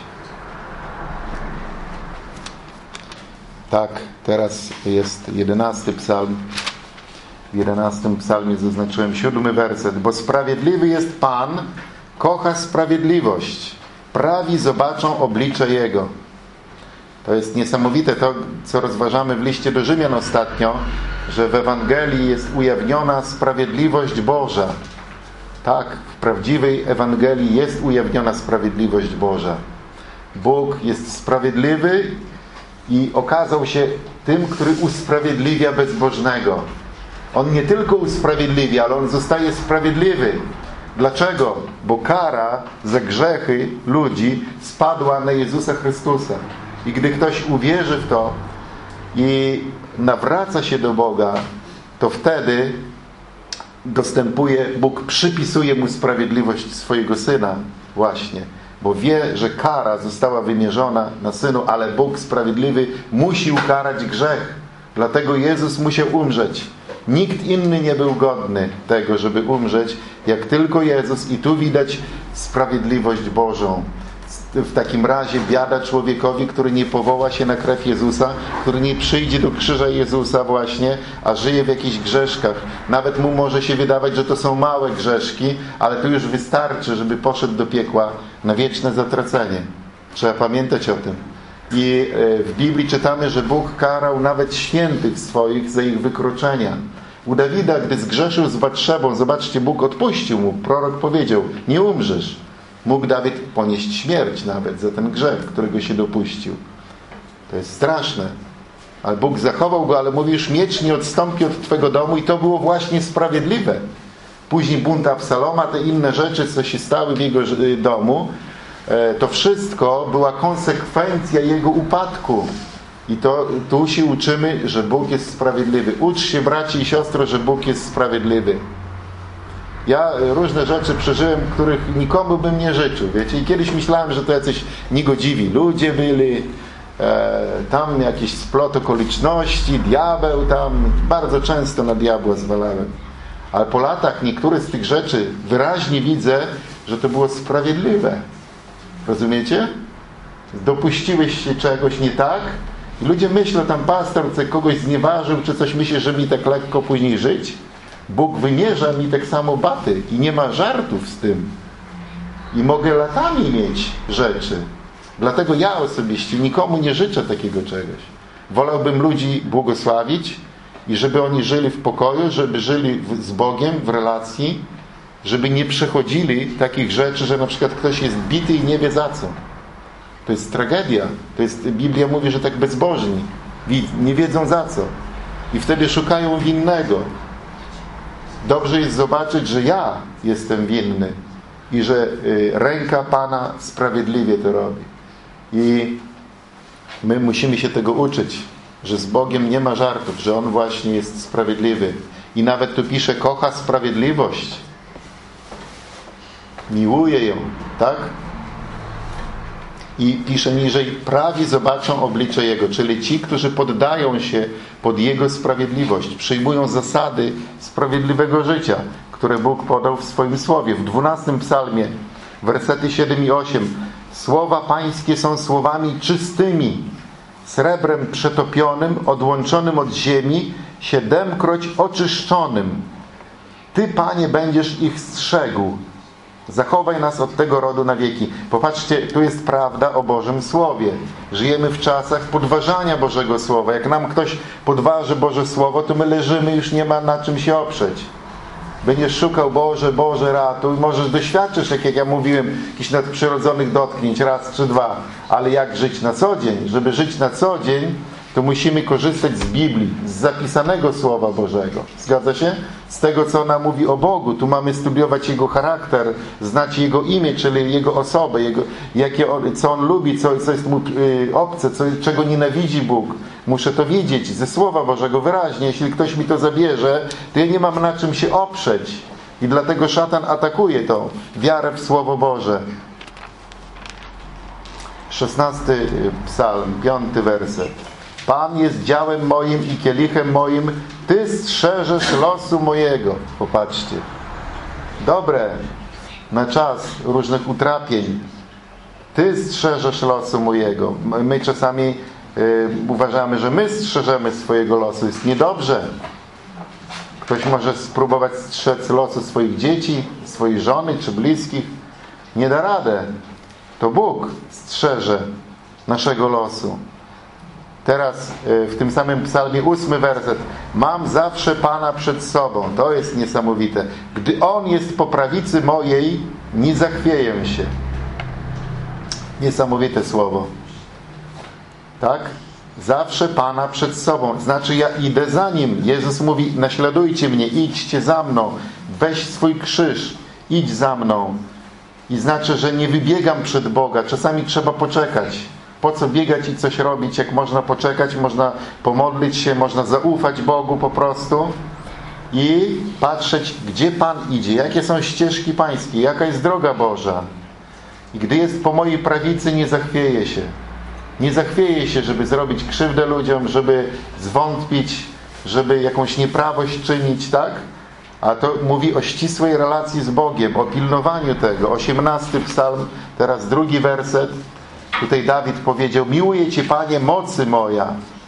Tak, teraz jest jedenasty psalm. W jedenastym psalmie zaznaczyłem siódmy werset. Bo sprawiedliwy jest Pan, kocha sprawiedliwość. Prawi zobaczą oblicze Jego. To jest niesamowite to, co rozważamy w liście do Rzymian ostatnio, że w Ewangelii jest ujawniona sprawiedliwość Boża. Tak, w prawdziwej Ewangelii jest ujawniona sprawiedliwość Boża. Bóg jest sprawiedliwy i okazał się tym, który usprawiedliwia bezbożnego. On nie tylko usprawiedliwia, ale On zostaje sprawiedliwy. Dlaczego? Bo kara za grzechy ludzi spadła na Jezusa Chrystusa. I gdy ktoś uwierzy w to i nawraca się do Boga, to wtedy dostępuje, Bóg przypisuje mu sprawiedliwość swojego Syna właśnie. Bo wie, że kara została wymierzona na Synu, ale Bóg sprawiedliwy musi ukarać grzech. Dlatego Jezus musiał umrzeć. Nikt inny nie był godny tego, żeby umrzeć, jak tylko Jezus. I tu widać sprawiedliwość Bożą. w takim razie biada człowiekowi, który nie powoła się na krew Jezusa, który nie przyjdzie do krzyża Jezusa właśnie, a żyje w jakichś grzeszkach. Nawet mu może się wydawać, że to są małe grzeszki, ale to już wystarczy, żeby poszedł do piekła na wieczne zatracenie. Trzeba pamiętać o tym. I w Biblii czytamy, że Bóg karał nawet świętych swoich za ich wykroczenia. U Dawida, gdy zgrzeszył z Batszebą, zobaczcie, Bóg odpuścił mu. Prorok powiedział, nie umrzesz. Mógł Dawid ponieść śmierć nawet za ten grzech, którego się dopuścił. To jest straszne. Ale Bóg zachował go, ale mówi, już miecz nie odstąpi od Twego domu i to było właśnie sprawiedliwe. Później bunt Absaloma, te inne rzeczy, co się stały w jego domu, to wszystko była konsekwencja jego upadku. I to tu się uczymy, że Bóg jest sprawiedliwy. Ucz się, braci i siostry, że Bóg jest sprawiedliwy. Ja różne rzeczy przeżyłem, których nikomu bym nie życzył, wiecie. I kiedyś myślałem, że to jacyś niegodziwi ludzie byli, e, tam jakiś splot okoliczności, diabeł tam. Bardzo często na diabła zwalałem. Ale po latach niektóre z tych rzeczy wyraźnie widzę, że to było sprawiedliwe. Rozumiecie? Dopuściłeś się czegoś nie tak i ludzie myślą, tam pastor co kogoś znieważył, czy coś, myśli, że mi tak lekko później żyć. Bóg wymierza mi tak samo baty i nie ma żartów z tym. I mogę latami mieć rzeczy. Dlatego ja osobiście nikomu nie życzę takiego czegoś. Wolałbym ludzi błogosławić i żeby oni żyli w pokoju, żeby żyli z Bogiem w relacji, żeby nie przechodzili takich rzeczy, że na przykład ktoś jest bity i nie wie za co. To jest tragedia. To jest, Biblia mówi, że tak bezbożni nie wiedzą za co. I wtedy szukają winnego. Dobrze jest zobaczyć, że ja jestem winny i że ręka Pana sprawiedliwie to robi. I my musimy się tego uczyć, że z Bogiem nie ma żartów, że On właśnie jest sprawiedliwy. I nawet tu pisze, kocha sprawiedliwość. Miłuje ją, tak? I pisze niżej, prawi zobaczą oblicze Jego, czyli ci, którzy poddają się pod Jego sprawiedliwość, przyjmują zasady sprawiedliwego życia, które Bóg podał w swoim Słowie. W dwunastym psalmie, wersety siedem i osiem, słowa Pańskie są słowami czystymi, srebrem przetopionym, odłączonym od ziemi, siedemkroć oczyszczonym. Ty, Panie, będziesz ich strzegł. Zachowaj nas od tego rodu na wieki. Popatrzcie, tu jest prawda o Bożym Słowie. Żyjemy w czasach podważania Bożego Słowa. Jak nam ktoś podważy Boże Słowo, to my leżymy, już nie ma na czym się oprzeć. Będziesz szukał, Boże, Boże, ratuj. Możesz doświadczyć, jak, jak ja mówiłem, jakichś nadprzyrodzonych dotknięć, raz czy dwa. Ale jak żyć na co dzień? Żeby żyć na co dzień, to musimy korzystać z Biblii, z zapisanego Słowa Bożego. Zgadza się? Z tego, co ona mówi o Bogu. Tu mamy studiować Jego charakter, znać Jego imię, czyli Jego osobę, Jego, jakie on, co On lubi, co, co jest Mu y, obce, co, czego nienawidzi Bóg. Muszę to wiedzieć ze Słowa Bożego wyraźnie. Jeśli ktoś mi to zabierze, to ja nie mam na czym się oprzeć. I dlatego szatan atakuje to. Wiarę w Słowo Boże. szesnasty psalm, piąty werset. Pan jest działem moim i kielichem moim, Ty strzeżesz losu mojego. Popatrzcie. Dobre na czas różnych utrapień. Ty strzeżesz losu mojego. My czasami y, uważamy, że my strzeżemy swojego losu. Jest niedobrze. Ktoś może spróbować strzec losu swoich dzieci, swojej żony czy bliskich. Nie da radę. To Bóg strzeże naszego losu. Teraz w tym samym psalmie, ósmy werset. Mam zawsze Pana przed sobą. To jest niesamowite. Gdy On jest po prawicy mojej, nie zachwieję się. Niesamowite słowo. Tak? Zawsze Pana przed sobą. Znaczy ja idę za Nim. Jezus mówi, naśladujcie mnie, idźcie za mną. Weź swój krzyż, idź za mną. I znaczy, że nie wybiegam przed Boga. Czasami trzeba poczekać. Po co biegać i coś robić, jak można poczekać, można pomodlić się, można zaufać Bogu po prostu i patrzeć, gdzie Pan idzie, jakie są ścieżki Pańskie, jaka jest droga Boża. I gdy jest po mojej prawicy, nie zachwieje się. Nie zachwieje się, żeby zrobić krzywdę ludziom, żeby zwątpić, żeby jakąś nieprawość czynić, tak? A to mówi o ścisłej relacji z Bogiem, o pilnowaniu tego. osiemnasty psalm, teraz drugi werset. Tutaj Dawid powiedział: miłuję Cię, Panie, mocy moja.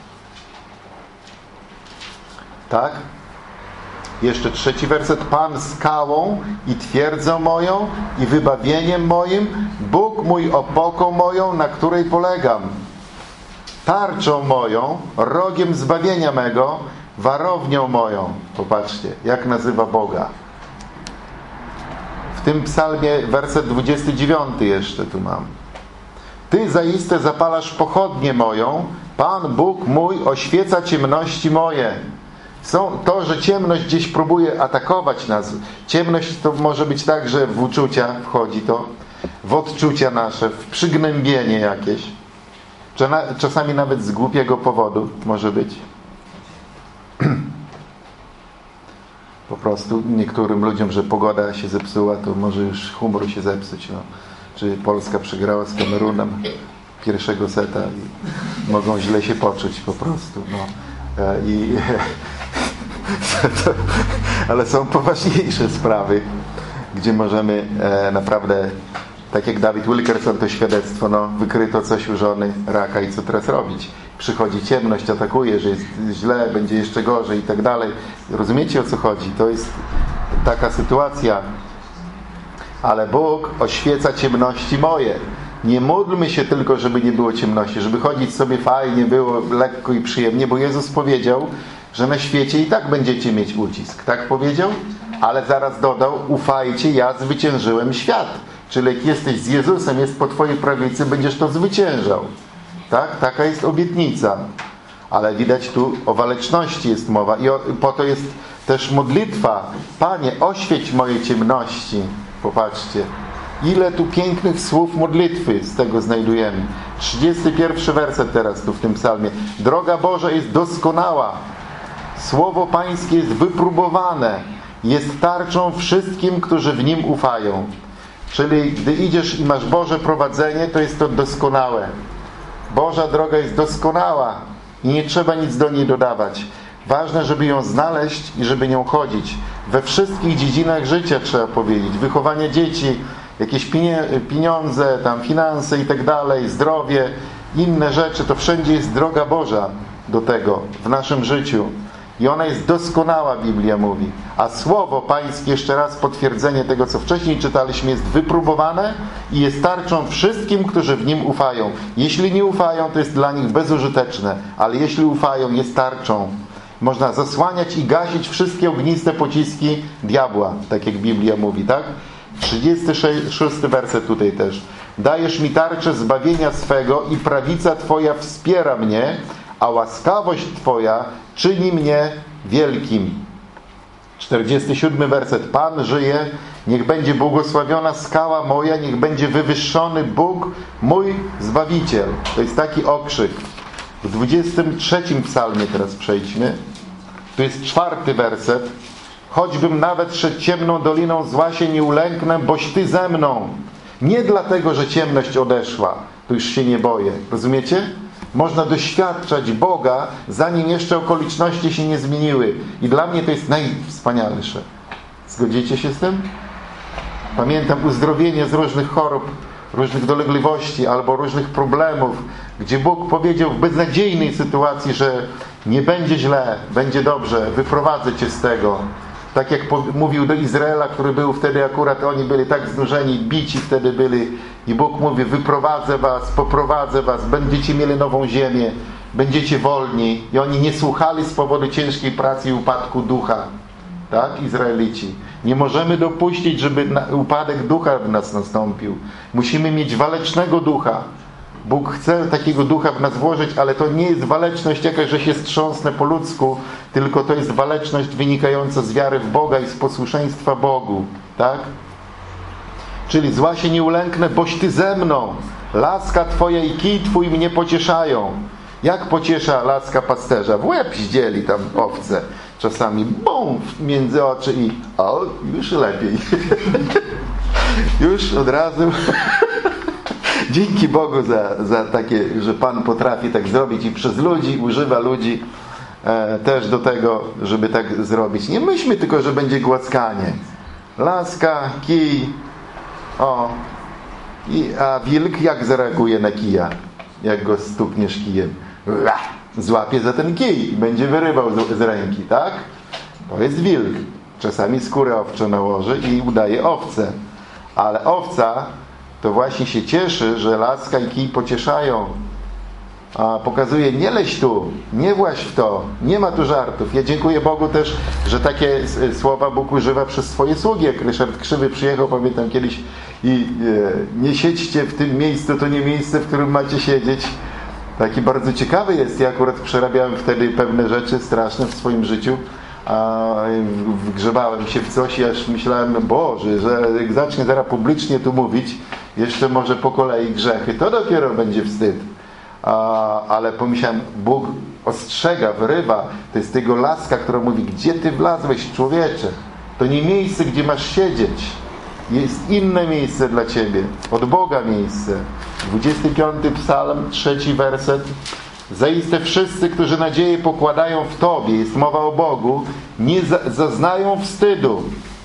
Tak? Jeszcze trzeci werset. Pan skałą i twierdzą moją i wybawieniem moim, Bóg mój opoką moją, na której polegam. Tarczą moją, rogiem zbawienia mego, warownią moją. Popatrzcie, jak nazywa Boga. W tym psalmie werset dwudziesty dziewiąty jeszcze tu mam. Ty zaiste zapalasz pochodnię moją, Pan Bóg mój oświeca ciemności moje. Są to, że ciemność gdzieś próbuje atakować nas. Ciemność to może być tak, że w uczucia wchodzi to, w odczucia nasze, w przygnębienie jakieś. Czasami nawet z głupiego powodu może być. Po prostu niektórym ludziom, że pogoda się zepsuła, to może już humor się zepsuć. No. Czy Polska przegrała z Kamerunem pierwszego seta i mogą źle się poczuć po prostu. No. I, ale są poważniejsze sprawy, gdzie możemy e, naprawdę, tak jak David Wilkerson, to świadectwo, no, wykryto coś u żony raka i co teraz robić? Przychodzi ciemność, atakuje, że jest źle, będzie jeszcze gorzej i tak dalej. Rozumiecie, o co chodzi? To jest taka sytuacja. Ale Bóg oświeca ciemności moje. Nie módlmy się tylko, żeby nie było ciemności, żeby chodzić sobie fajnie, było lekko i przyjemnie, bo Jezus powiedział, że na świecie i tak będziecie mieć ucisk. Tak powiedział? Ale zaraz dodał: ufajcie, ja zwyciężyłem świat. Czyli jak jesteś z Jezusem, jest po twojej prawicy, będziesz to zwyciężał. Tak? Taka jest obietnica. Ale widać tu o waleczności jest mowa. I o, po to jest też modlitwa. Panie, oświeć moje ciemności. Popatrzcie. Ile tu pięknych słów modlitwy z tego znajdujemy. trzydziesty pierwszy werset teraz tu w tym psalmie. Droga Boża jest doskonała. Słowo Pańskie jest wypróbowane. Jest tarczą wszystkim, którzy w Nim ufają. Czyli gdy idziesz i masz Boże prowadzenie, to jest to doskonałe. Boża droga jest doskonała i nie trzeba nic do niej dodawać. Ważne, żeby ją znaleźć i żeby nią chodzić. We wszystkich dziedzinach życia, trzeba powiedzieć. Wychowanie dzieci, jakieś pieniądze, tam finanse i tak dalej, zdrowie, inne rzeczy, to wszędzie jest droga Boża do tego w naszym życiu. I ona jest doskonała, Biblia mówi. A Słowo Pańskie, jeszcze raz potwierdzenie tego, co wcześniej czytaliśmy, jest wypróbowane i jest tarczą wszystkim, którzy w Nim ufają. Jeśli nie ufają, to jest dla nich bezużyteczne, ale jeśli ufają, jest tarczą. Można zasłaniać i gasić wszystkie ogniste pociski diabła, tak jak Biblia mówi, tak? trzydziesty szósty werset tutaj też. Dajesz mi tarczę zbawienia swego i prawica Twoja wspiera mnie, a łaskawość Twoja czyni mnie wielkim. czterdziesty siódmy werset. Pan żyje, niech będzie błogosławiona skała moja, niech będzie wywyższony Bóg, mój Zbawiciel. To jest taki okrzyk. W dwudziestym trzecim psalmie teraz przejdźmy. Tu jest czwarty werset. Choćbym nawet szedł ciemną doliną, zła się nie ulęknę, boś Ty ze mną. Nie dlatego, że ciemność odeszła. Tu już się nie boję. Rozumiecie? Można doświadczać Boga, zanim jeszcze okoliczności się nie zmieniły. I dla mnie to jest najwspanialsze. Zgodzicie się z tym? Pamiętam uzdrowienie z różnych chorób, różnych dolegliwości albo różnych problemów, gdzie Bóg powiedział w beznadziejnej sytuacji, że nie będzie źle, będzie dobrze, wyprowadzę Cię z tego. Tak jak mówił do Izraela, który był wtedy, akurat oni byli tak znużeni, bici wtedy byli. I Bóg mówi: wyprowadzę was, poprowadzę was, będziecie mieli nową ziemię, będziecie wolni. I oni nie słuchali z powodu ciężkiej pracy i upadku ducha. Tak, Izraelici? Nie możemy dopuścić, żeby upadek ducha w nas nastąpił. Musimy mieć walecznego ducha. Bóg chce takiego ducha w nas włożyć, ale to nie jest waleczność jakaś, że się strząsnę po ludzku, tylko to jest waleczność wynikająca z wiary w Boga i z posłuszeństwa Bogu. Tak? Czyli zła się nie ulęknę, boś Ty ze mną. Laska Twoja i kij Twój mnie pocieszają. Jak pociesza laska pasterza? W łeb zdzieli tam owce. Czasami bum między oczy i o, już lepiej. Już od razu... Dzięki Bogu za, za takie, że Pan potrafi tak zrobić i przez ludzi, używa ludzi e, też do tego, żeby tak zrobić. Nie myślmy tylko, że będzie głaskanie. Laska, kij, o, i, a wilk jak zareaguje na kija? Jak go stukniesz kijem? Złapie za ten kij i będzie wyrywał z, z ręki, tak? To jest wilk. Czasami skórę owczą nałoży i udaje owcę. Ale owca to właśnie się cieszy, że laska i kij pocieszają. A pokazuje, nie leź tu, nie właź w to, nie ma tu żartów. Ja dziękuję Bogu też, że takie słowa Bóg używa przez swoje sługi. Jak Ryszard Krzywy przyjechał, pamiętam kiedyś, i e, nie siedźcie w tym miejscu, to nie miejsce, w którym macie siedzieć. Taki bardzo ciekawy jest. Ja akurat przerabiałem wtedy pewne rzeczy straszne w swoim życiu, a wgrzebałem się w coś i aż myślałem, Boże, że jak zacznie zaraz publicznie tu mówić, jeszcze może po kolei grzechy, to dopiero będzie wstyd. A, ale pomyślałem, Bóg ostrzega, wyrywa. To jest tego laska, która mówi, gdzie ty wlazłeś, człowiecze? To nie miejsce, gdzie masz siedzieć. Jest inne miejsce dla ciebie. Od Boga miejsce. dwudziesty piąty psalm, trzeci werset. Zaiste wszyscy, którzy nadzieję pokładają w Tobie, jest mowa o Bogu, nie za, zaznają wstydu.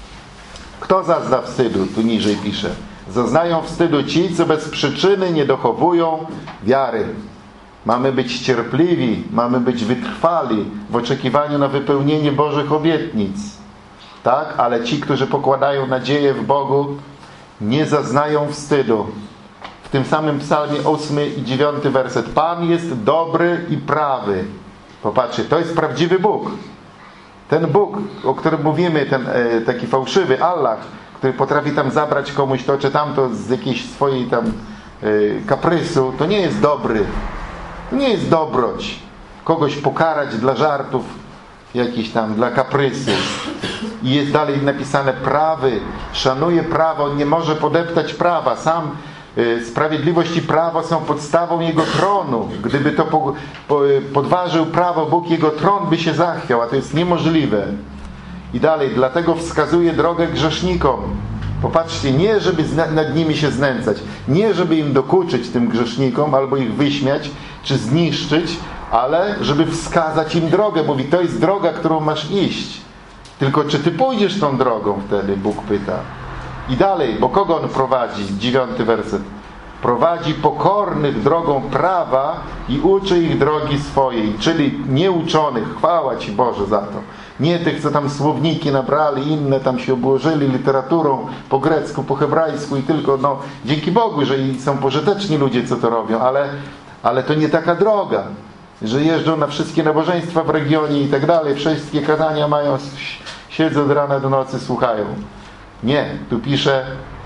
Kto zazna wstydu? Tu niżej pisze. Zaznają wstydu ci, co bez przyczyny nie dochowują wiary. Mamy być cierpliwi, mamy być wytrwali w oczekiwaniu na wypełnienie Bożych obietnic. Tak? Ale ci, którzy pokładają nadzieję w Bogu, nie zaznają wstydu. W tym samym psalmie ósmy i dziewiąty werset. Pan jest dobry i prawy. Popatrzcie, to jest prawdziwy Bóg. Ten Bóg, o którym mówimy, ten e, taki fałszywy Allah, który potrafi tam zabrać komuś to czy tamto z jakiejś swojej tam e, kaprysu, to nie jest dobry. To nie jest dobroć. Kogoś pokarać dla żartów, jakiś tam, dla kaprysu. I jest dalej napisane prawy. Szanuje prawo, on nie może podeptać prawa. Sam sprawiedliwość i prawo są podstawą Jego tronu. Gdyby to po, po, podważył prawo Bóg, Jego tron by się zachwiał, a to jest niemożliwe. I dalej, dlatego wskazuje drogę grzesznikom. Popatrzcie, nie żeby nad nimi się znęcać, nie żeby im dokuczyć, tym grzesznikom, albo ich wyśmiać, czy zniszczyć, ale żeby wskazać im drogę. Mówi, to jest droga, którą masz iść. Tylko czy ty pójdziesz tą drogą wtedy, Bóg pyta. I dalej, bo kogo on prowadzi? Dziewiąty werset. Prowadzi pokornych drogą prawa i uczy ich drogi swojej, czyli nieuczonych. Chwała Ci Boże za to. Nie tych, co tam słowniki nabrali, inne tam się obłożyli literaturą po grecku, po hebrajsku i tylko, no, dzięki Bogu, że są pożyteczni ludzie, co to robią, ale, ale to nie taka droga, że jeżdżą na wszystkie nabożeństwa w regionie i tak dalej, wszystkie kazania mają, siedzą od rana do nocy, słuchają. Nie, tu pisze,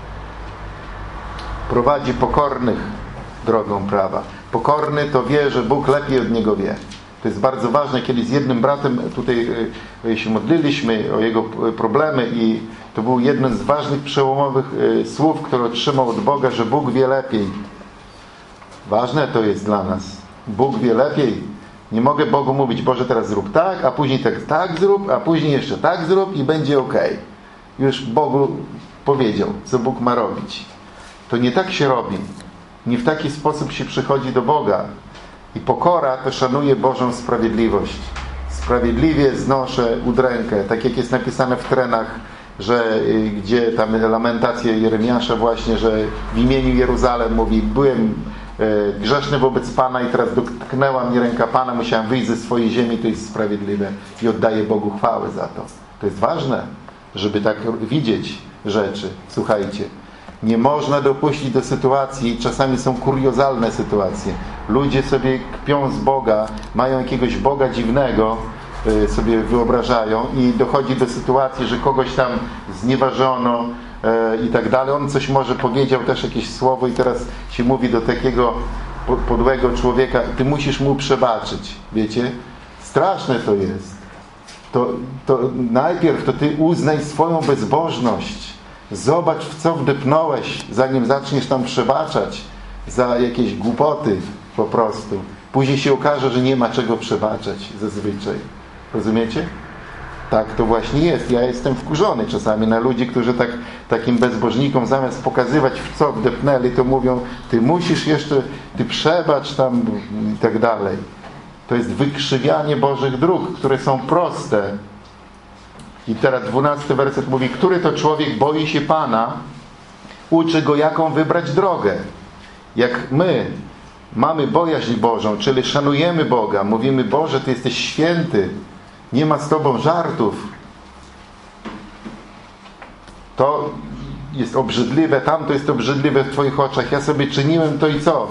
prowadzi pokornych drogą prawa. Pokorny to wie, że Bóg lepiej od niego wie. To jest bardzo ważne. Kiedy z jednym bratem tutaj się modliliśmy o jego problemy i to był jeden z ważnych, przełomowych słów, które otrzymał od Boga, że Bóg wie lepiej. Ważne to jest dla nas. Bóg wie lepiej. Nie mogę Bogu mówić, Boże, teraz zrób tak, a później tak, tak zrób, a później jeszcze tak zrób i będzie okej. Już Bogu powiedział, co Bóg ma robić. To nie tak się robi. Nie w taki sposób się przychodzi do Boga. I pokora to szanuje Bożą sprawiedliwość. Sprawiedliwie znoszę udrękę. Tak jak jest napisane w Trenach, że gdzie tam lamentacje Jeremiasza właśnie, że w imieniu Jeruzalem mówi, byłem grzeszny wobec Pana i teraz dotknęła mnie ręka Pana, musiałem wyjść ze swojej ziemi, to jest sprawiedliwe i oddaję Bogu chwałę za to. To jest ważne, żeby tak widzieć rzeczy. Słuchajcie, nie można dopuścić do sytuacji, czasami są kuriozalne sytuacje. Ludzie sobie kpią z Boga, mają jakiegoś Boga dziwnego, yy, sobie wyobrażają i dochodzi do sytuacji, że kogoś tam znieważono yy, i tak dalej. On coś może powiedział, też jakieś słowo i teraz się mówi do takiego podłego człowieka, ty musisz mu przebaczyć. Wiecie? Straszne to jest. To, to najpierw to ty uznaj swoją bezbożność. Zobacz, w co wdepnąłeś, zanim zaczniesz tam przebaczać za jakieś głupoty po prostu. Później się okaże, że nie ma czego przebaczać zazwyczaj. Rozumiecie? Tak to właśnie jest. Ja jestem wkurzony czasami na ludzi, którzy tak, takim bezbożnikom zamiast pokazywać, w co wdepnęli, to mówią, ty musisz jeszcze, ty przebacz tam i tak dalej. To jest wykrzywianie Bożych dróg, które są proste. I teraz dwunasty werset mówi, który to człowiek boi się Pana, uczy go, jaką wybrać drogę. Jak my mamy bojaźń Bożą, czyli szanujemy Boga, mówimy, Boże, Ty jesteś święty, nie ma z Tobą żartów, to jest obrzydliwe, tamto jest obrzydliwe w Twoich oczach, ja sobie czyniłem to i co?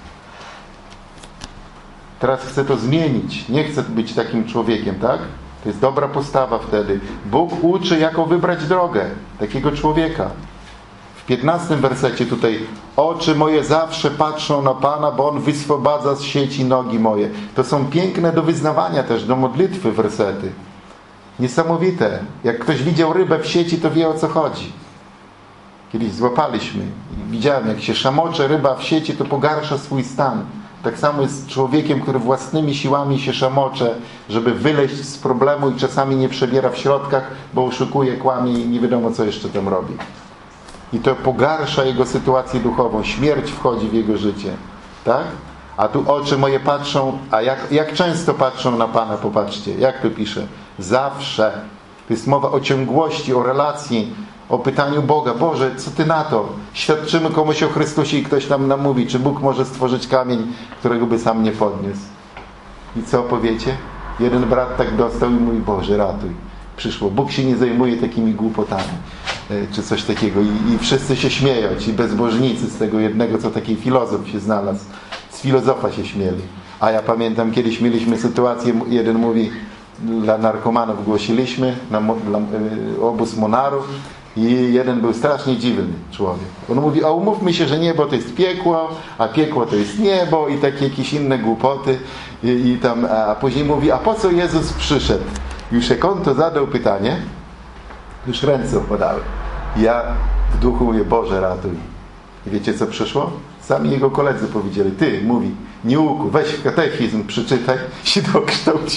Teraz chcę to zmienić, nie chcę być takim człowiekiem, tak? To jest dobra postawa wtedy. Bóg uczy, jaką wybrać drogę takiego człowieka. W piętnastym wersecie tutaj, oczy moje zawsze patrzą na Pana, bo On wyswobadza z sieci nogi moje. To są piękne do wyznawania też, do modlitwy wersety. Niesamowite. Jak ktoś widział rybę w sieci, to wie, o co chodzi. Kiedyś złapaliśmy i widziałem, jak się szamocze ryba w sieci, to pogarsza swój stan. Tak samo jest z człowiekiem, który własnymi siłami się szamocze, żeby wyleźć z problemu i czasami nie przebiera w środkach, bo oszukuje, kłamie i nie wiadomo, co jeszcze tam robi. I to pogarsza jego sytuację duchową. Śmierć wchodzi w jego życie. Tak? A tu oczy moje patrzą, a jak, jak często patrzą na Pana, popatrzcie. Jak to pisze? Zawsze. To jest mowa o ciągłości, o relacji, o pytaniu Boga. Boże, co Ty na to? Świadczymy komuś o Chrystusie i ktoś nam nam mówi, czy Bóg może stworzyć kamień, którego by sam nie podniósł. I co powiecie? Jeden brat tak dostał i mówi, Boże, ratuj. Przyszło. Bóg się nie zajmuje takimi głupotami. Czy coś takiego. I, i wszyscy się śmieją. Ci bezbożnicy z tego jednego, co taki filozof się znalazł. Z filozofa się śmieli. A ja pamiętam, kiedyś mieliśmy sytuację, jeden mówi, dla narkomanów głosiliśmy, na dla, y, obóz monarów i jeden był strasznie dziwny człowiek. On mówi, a umówmy się, że niebo to jest piekło, a piekło to jest niebo i takie jakieś inne głupoty. I, i tam, a później mówi, a po co Jezus przyszedł? Już jak on to zadał pytanie, już ręce opadały. Ja w duchu mówię, Boże, ratuj. I wiecie, co przyszło? Sami jego koledzy powiedzieli, ty, mówi, nie łuku, weź katechizm, przeczytaj, się dokształć.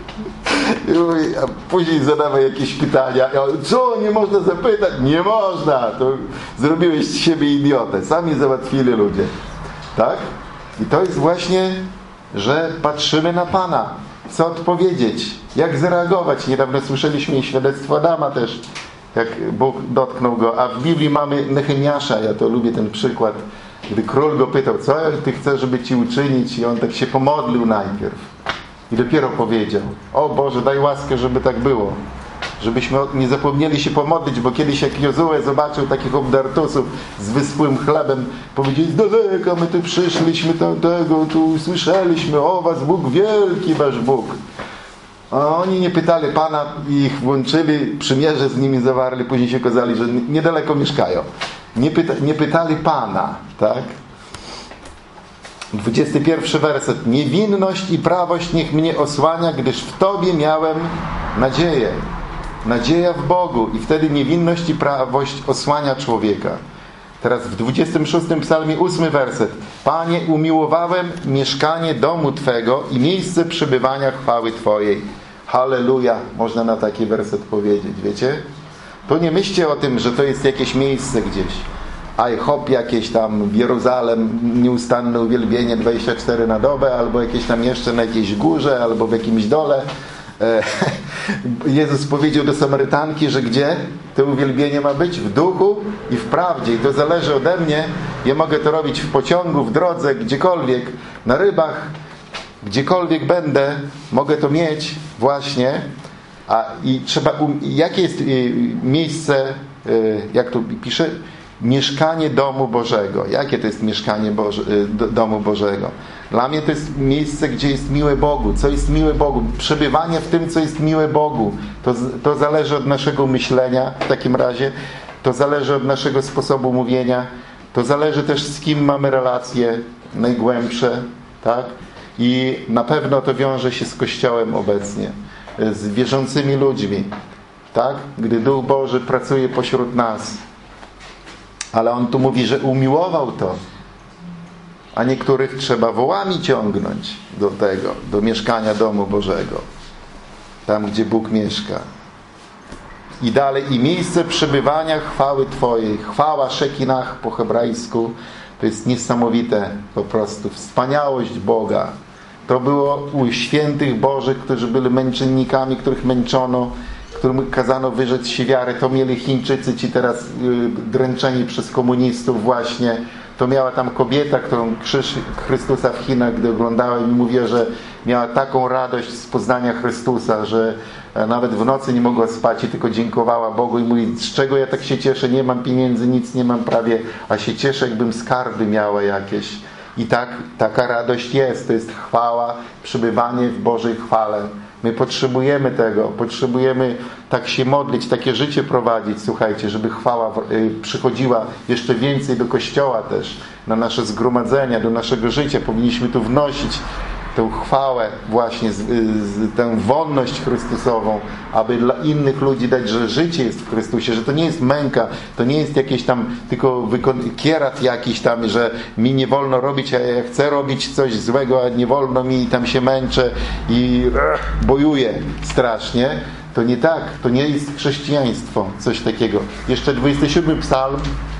I mówi, a później zadawaj jakieś pytania. Ja mówię, co, nie można zapytać? Nie można, to zrobiłeś z siebie idiotę. Sami załatwili ludzie. Tak? I to jest właśnie, że patrzymy na Pana. Co odpowiedzieć? Jak zareagować? Niedawno słyszeliśmy świadectwo Adama też, jak Bóg dotknął go. A w Biblii mamy Nehemiasza. Ja to lubię ten przykład. Gdy król go pytał, co Ty chcesz, żeby Ci uczynić? I on tak się pomodlił najpierw. I dopiero powiedział, o Boże, daj łaskę, żeby tak było. Żebyśmy nie zapomnieli się pomodlić, bo kiedyś jak Jozue zobaczył takich obdartusów z wyschłym chlebem, powiedzieli, z daleka my tu przyszliśmy, tamtego, tu usłyszeliśmy, o Was Bóg wielki, Wasz Bóg. A oni nie pytali Pana i ich włączyli, przymierze z nimi zawarli, później się okazali, że niedaleko mieszkają. Nie, pyta, nie pytali Pana, tak? dwudziesty pierwszy werset. Niewinność i prawość niech mnie osłania, gdyż w Tobie miałem nadzieję. Nadzieja w Bogu. I wtedy niewinność i prawość osłania człowieka. Teraz w dwudziestym szóstym psalmie ósmy werset. Panie, umiłowałem mieszkanie domu Twego i miejsce przebywania chwały Twojej. Halleluja. Można na taki werset powiedzieć, wiecie? To nie myślcie o tym, że to jest jakieś miejsce gdzieś. IHOP jakieś tam w Jeruzalem, nieustanne uwielbienie dwadzieścia cztery na dobę, albo jakieś tam jeszcze na jakiejś górze, albo w jakimś dole. Jezus powiedział do Samarytanki, że gdzie to uwielbienie ma być? W duchu i w prawdzie. I to zależy ode mnie. Ja mogę to robić w pociągu, w drodze, gdziekolwiek, na rybach, gdziekolwiek będę, mogę to mieć właśnie. A i trzeba, um, jakie jest y, miejsce, y, jak tu pisze? Mieszkanie domu Bożego. Jakie to jest mieszkanie Boże, y, domu Bożego? Dla mnie to jest miejsce, gdzie jest miłe Bogu. Co jest miłe Bogu? Przebywanie w tym, co jest miłe Bogu. To, to zależy od naszego myślenia w takim razie. To zależy od naszego sposobu mówienia. To zależy też, z kim mamy relacje najgłębsze. Tak? I na pewno to wiąże się z Kościołem obecnie. Z wierzącymi ludźmi. Tak? Gdy Duch Boży pracuje pośród nas. Ale On tu mówi, że umiłował to. A niektórych trzeba wołami ciągnąć do tego, do mieszkania domu Bożego. Tam, gdzie Bóg mieszka. I dalej, i miejsce przebywania chwały Twojej. Chwała Shekinach po hebrajsku. To jest niesamowite po prostu. Wspaniałość Boga. To było u świętych Bożych, którzy byli męczennikami, których męczono, którym kazano wyrzec się wiary. To mieli Chińczycy, ci teraz dręczeni przez komunistów właśnie. To miała tam kobieta, którą krzyż Chrystusa w Chinach, gdy oglądałem, i mówiła, że miała taką radość z poznania Chrystusa, że nawet w nocy nie mogła spać i tylko dziękowała Bogu i mówi, z czego ja tak się cieszę, nie mam pieniędzy, nic nie mam prawie, a się cieszę, jakbym skarby miała jakieś. I tak, taka radość jest, to jest chwała, przebywanie w Bożej chwale. My potrzebujemy tego, potrzebujemy tak się modlić, takie życie prowadzić, słuchajcie, żeby chwała przychodziła jeszcze więcej do Kościoła też, na nasze zgromadzenia, do naszego życia. Powinniśmy tu wnosić tę chwałę właśnie, z, z, tę wolność Chrystusową, aby dla innych ludzi dać, że życie jest w Chrystusie, że to nie jest męka, to nie jest jakieś tam tylko wykon- kierat jakiś tam, że mi nie wolno robić, a ja chcę robić coś złego, a nie wolno mi i tam się męczę i ech, bojuję strasznie. To nie tak, to nie jest chrześcijaństwo, coś takiego. Jeszcze dwudziesty siódmy psalm,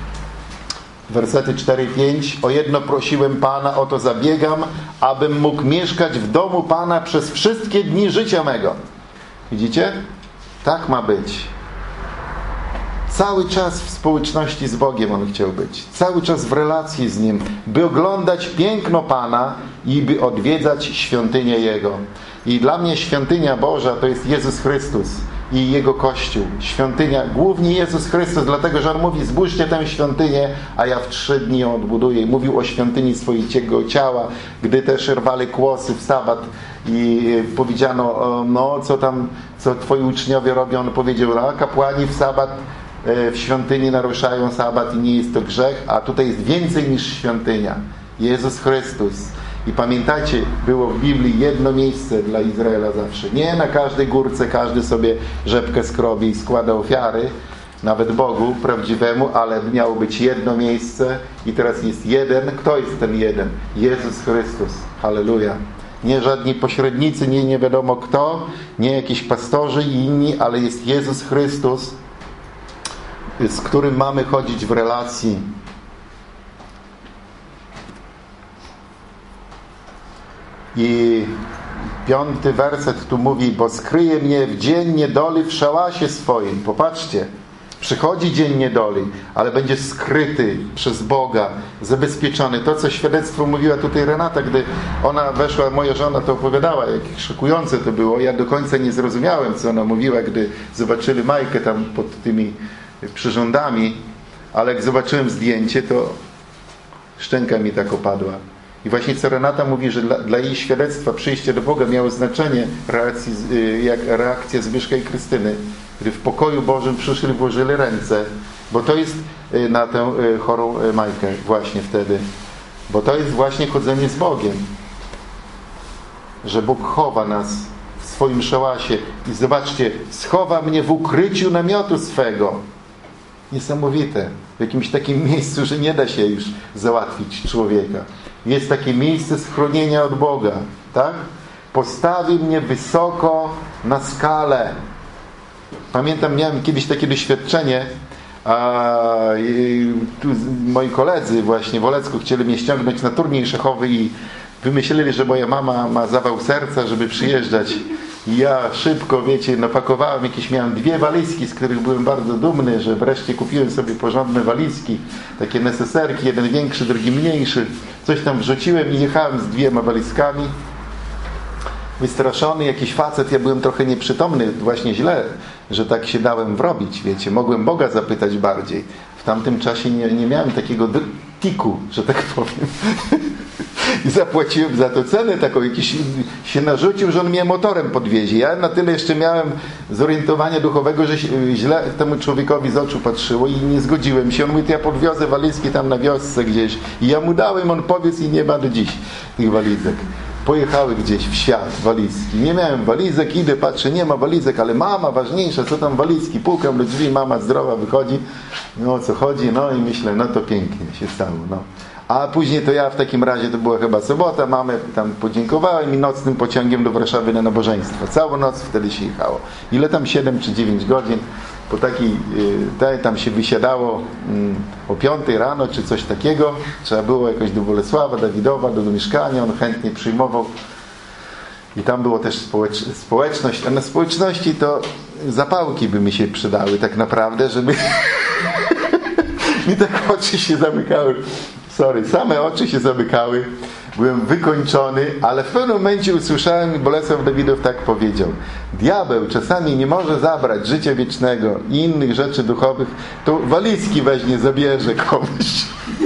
wersety cztery pięć. O jedno prosiłem Pana, o to zabiegam, abym mógł mieszkać w domu Pana przez wszystkie dni życia mego. Widzicie? Tak ma być. Cały czas w społeczności z Bogiem on chciał być. Cały czas w relacji z Nim. By oglądać piękno Pana i by odwiedzać świątynię Jego. I dla mnie świątynia Boża to jest Jezus Chrystus i Jego Kościół. Świątynia, głównie Jezus Chrystus, dlatego że On mówi, zbóżcie tę świątynię, a ja w trzy dni ją odbuduję. I mówił o świątyni swojego ciała, gdy też rwali kłosy w sabat i powiedziano, no co tam, co twoi uczniowie robią. On powiedział, a kapłani w sabat, w świątyni naruszają sabat i nie jest to grzech, a tutaj jest więcej niż świątynia. Jezus Chrystus. I pamiętajcie, było w Biblii jedno miejsce dla Izraela zawsze. Nie na każdej górce każdy sobie rzepkę skrobi i składa ofiary, nawet Bogu prawdziwemu, ale miało być jedno miejsce i teraz jest jeden. Kto jest ten jeden? Jezus Chrystus. Halleluja. Nie żadni pośrednicy, nie nie wiadomo kto, nie jakiś pastorzy i inni, ale jest Jezus Chrystus, z którym mamy chodzić w relacji. I piąty werset tu mówi, bo skryje mnie w dzień niedoli w szałasie swoim. Popatrzcie, przychodzi dzień niedoli, ale będzie skryty przez Boga, zabezpieczony. To, co świadectwo mówiła tutaj Renata, gdy ona weszła, moja żona to opowiadała, jak szokujące to było. Ja do końca nie zrozumiałem, co ona mówiła, gdy zobaczyli Majkę tam pod tymi przyrządami, ale jak zobaczyłem zdjęcie, to szczęka mi tak opadła. I właśnie co Renata mówi, że dla, dla jej świadectwa przyjście do Boga miało znaczenie reakcji, jak reakcja Zbyszka i Krystyny, gdy w pokoju Bożym przyszli, włożyli ręce, bo to jest na tę chorą Majkę właśnie wtedy, bo to jest właśnie chodzenie z Bogiem, że Bóg chowa nas w swoim szałasie i zobaczcie, schowa mnie w ukryciu namiotu swego. Niesamowite. W jakimś takim miejscu, że nie da się już załatwić człowieka. Jest takie miejsce schronienia od Boga. Tak? Postawi mnie wysoko na skalę. Pamiętam, miałem kiedyś takie doświadczenie, a tu moi koledzy właśnie w Olecku chcieli mnie ściągnąć na turniej szachowy i wymyślili, że moja mama ma zawał serca, żeby przyjeżdżać. I ja szybko, wiecie, napakowałem jakieś, miałem dwie walizki, z których byłem bardzo dumny, że wreszcie kupiłem sobie porządne walizki, takie neseserki, jeden większy, drugi mniejszy. Coś tam wrzuciłem i jechałem z dwiema walizkami. Wystraszony jakiś facet, ja byłem trochę nieprzytomny, właśnie źle, że tak się dałem wrobić, wiecie. Mogłem Boga zapytać bardziej. W tamtym czasie nie, nie miałem takiego tiku, że tak powiem. I zapłaciłem za to cenę taką, jakiś się narzucił, że on mnie motorem podwiezie. Ja na tyle jeszcze miałem zorientowania duchowego, że źle temu człowiekowi z oczu patrzyło i nie zgodziłem się. On mówi, to ja podwiozę walizki tam na wiosce gdzieś. I ja mu dałem, on powiedz i nie ma do dziś tych walizek. Pojechały gdzieś w świat walizki. Nie miałem walizek, idę, patrzę, nie ma walizek, ale mama ważniejsza, co tam walizki? Pukam do drzwi, mama zdrowa wychodzi. No o co chodzi? No i myślę, no to pięknie się stało. No. A później to ja w takim razie, to była chyba sobota, mamę tam podziękowałem i nocnym pociągiem do Warszawy na nabożeństwo. Całą noc wtedy się jechało. Ile tam? siedem czy dziewięć godzin. Po takiej, tam się wysiadało o piątej rano, czy coś takiego. Trzeba było jakoś do Bolesława, Dawidowa, do, do mieszkania. On chętnie przyjmował I tam było też społecz społeczność, a na społeczności to zapałki by mi się przydały tak naprawdę, żeby mi tak oczy się zamykały. Sorry, same oczy się zamykały. Byłem wykończony, ale w pewnym momencie usłyszałem i Bolesław Dawidow tak powiedział: diabeł czasami nie może zabrać życia wiecznego i innych rzeczy duchowych, to walizki weźmie, zabierze komuś.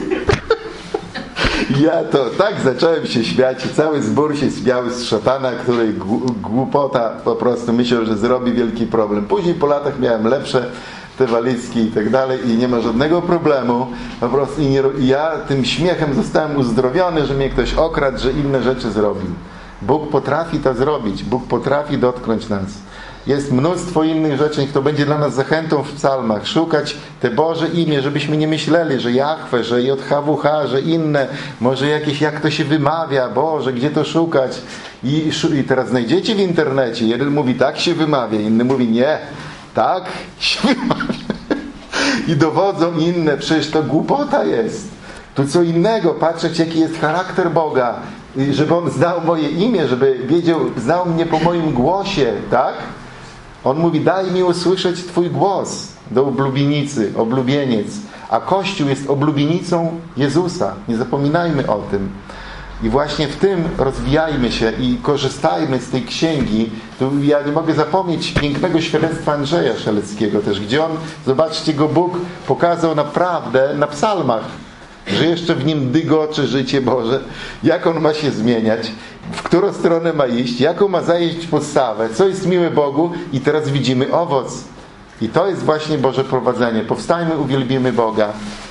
Ja to tak zacząłem się śmiać i cały zbór się śmiał z szatana, której głupota po prostu myślał, że zrobi wielki problem. Później po latach miałem lepsze te walizki i tak dalej i nie ma żadnego problemu. Po prostu i, nie, i ja tym śmiechem zostałem uzdrowiony, że mnie ktoś okradł, że inne rzeczy zrobił. Bóg potrafi to zrobić. Bóg potrafi dotknąć nas. Jest mnóstwo innych rzeczy, niech to będzie dla nas zachętą w psalmach. Szukać te Boże imię, żebyśmy nie myśleli, że Jahwe, że J H W H, że inne, może jakieś, jak to się wymawia, Boże, gdzie to szukać. I, i teraz znajdziecie w internecie. Jeden mówi, tak się wymawia, inny mówi, nie, tak się wymawia. I dowodzą inne, przecież to głupota jest. Tu co innego, patrzeć jaki jest charakter Boga, żeby On znał moje imię, żeby wiedział, znał mnie po moim głosie, tak? On mówi, daj mi usłyszeć Twój głos do oblubienicy, oblubieniec. A Kościół jest oblubienicą Jezusa. Nie zapominajmy o tym. I właśnie w tym rozwijajmy się i korzystajmy z tej księgi. Tu ja nie mogę zapomnieć pięknego świadectwa Andrzeja Szeleckiego też, gdzie on, zobaczcie, go Bóg pokazał naprawdę na psalmach, że jeszcze w nim dygoczy życie Boże, jak on ma się zmieniać, w którą stronę ma iść, jaką ma zajść podstawę, co jest miłe Bogu i teraz widzimy owoc. I to jest właśnie Boże prowadzenie. Powstajmy, uwielbimy Boga.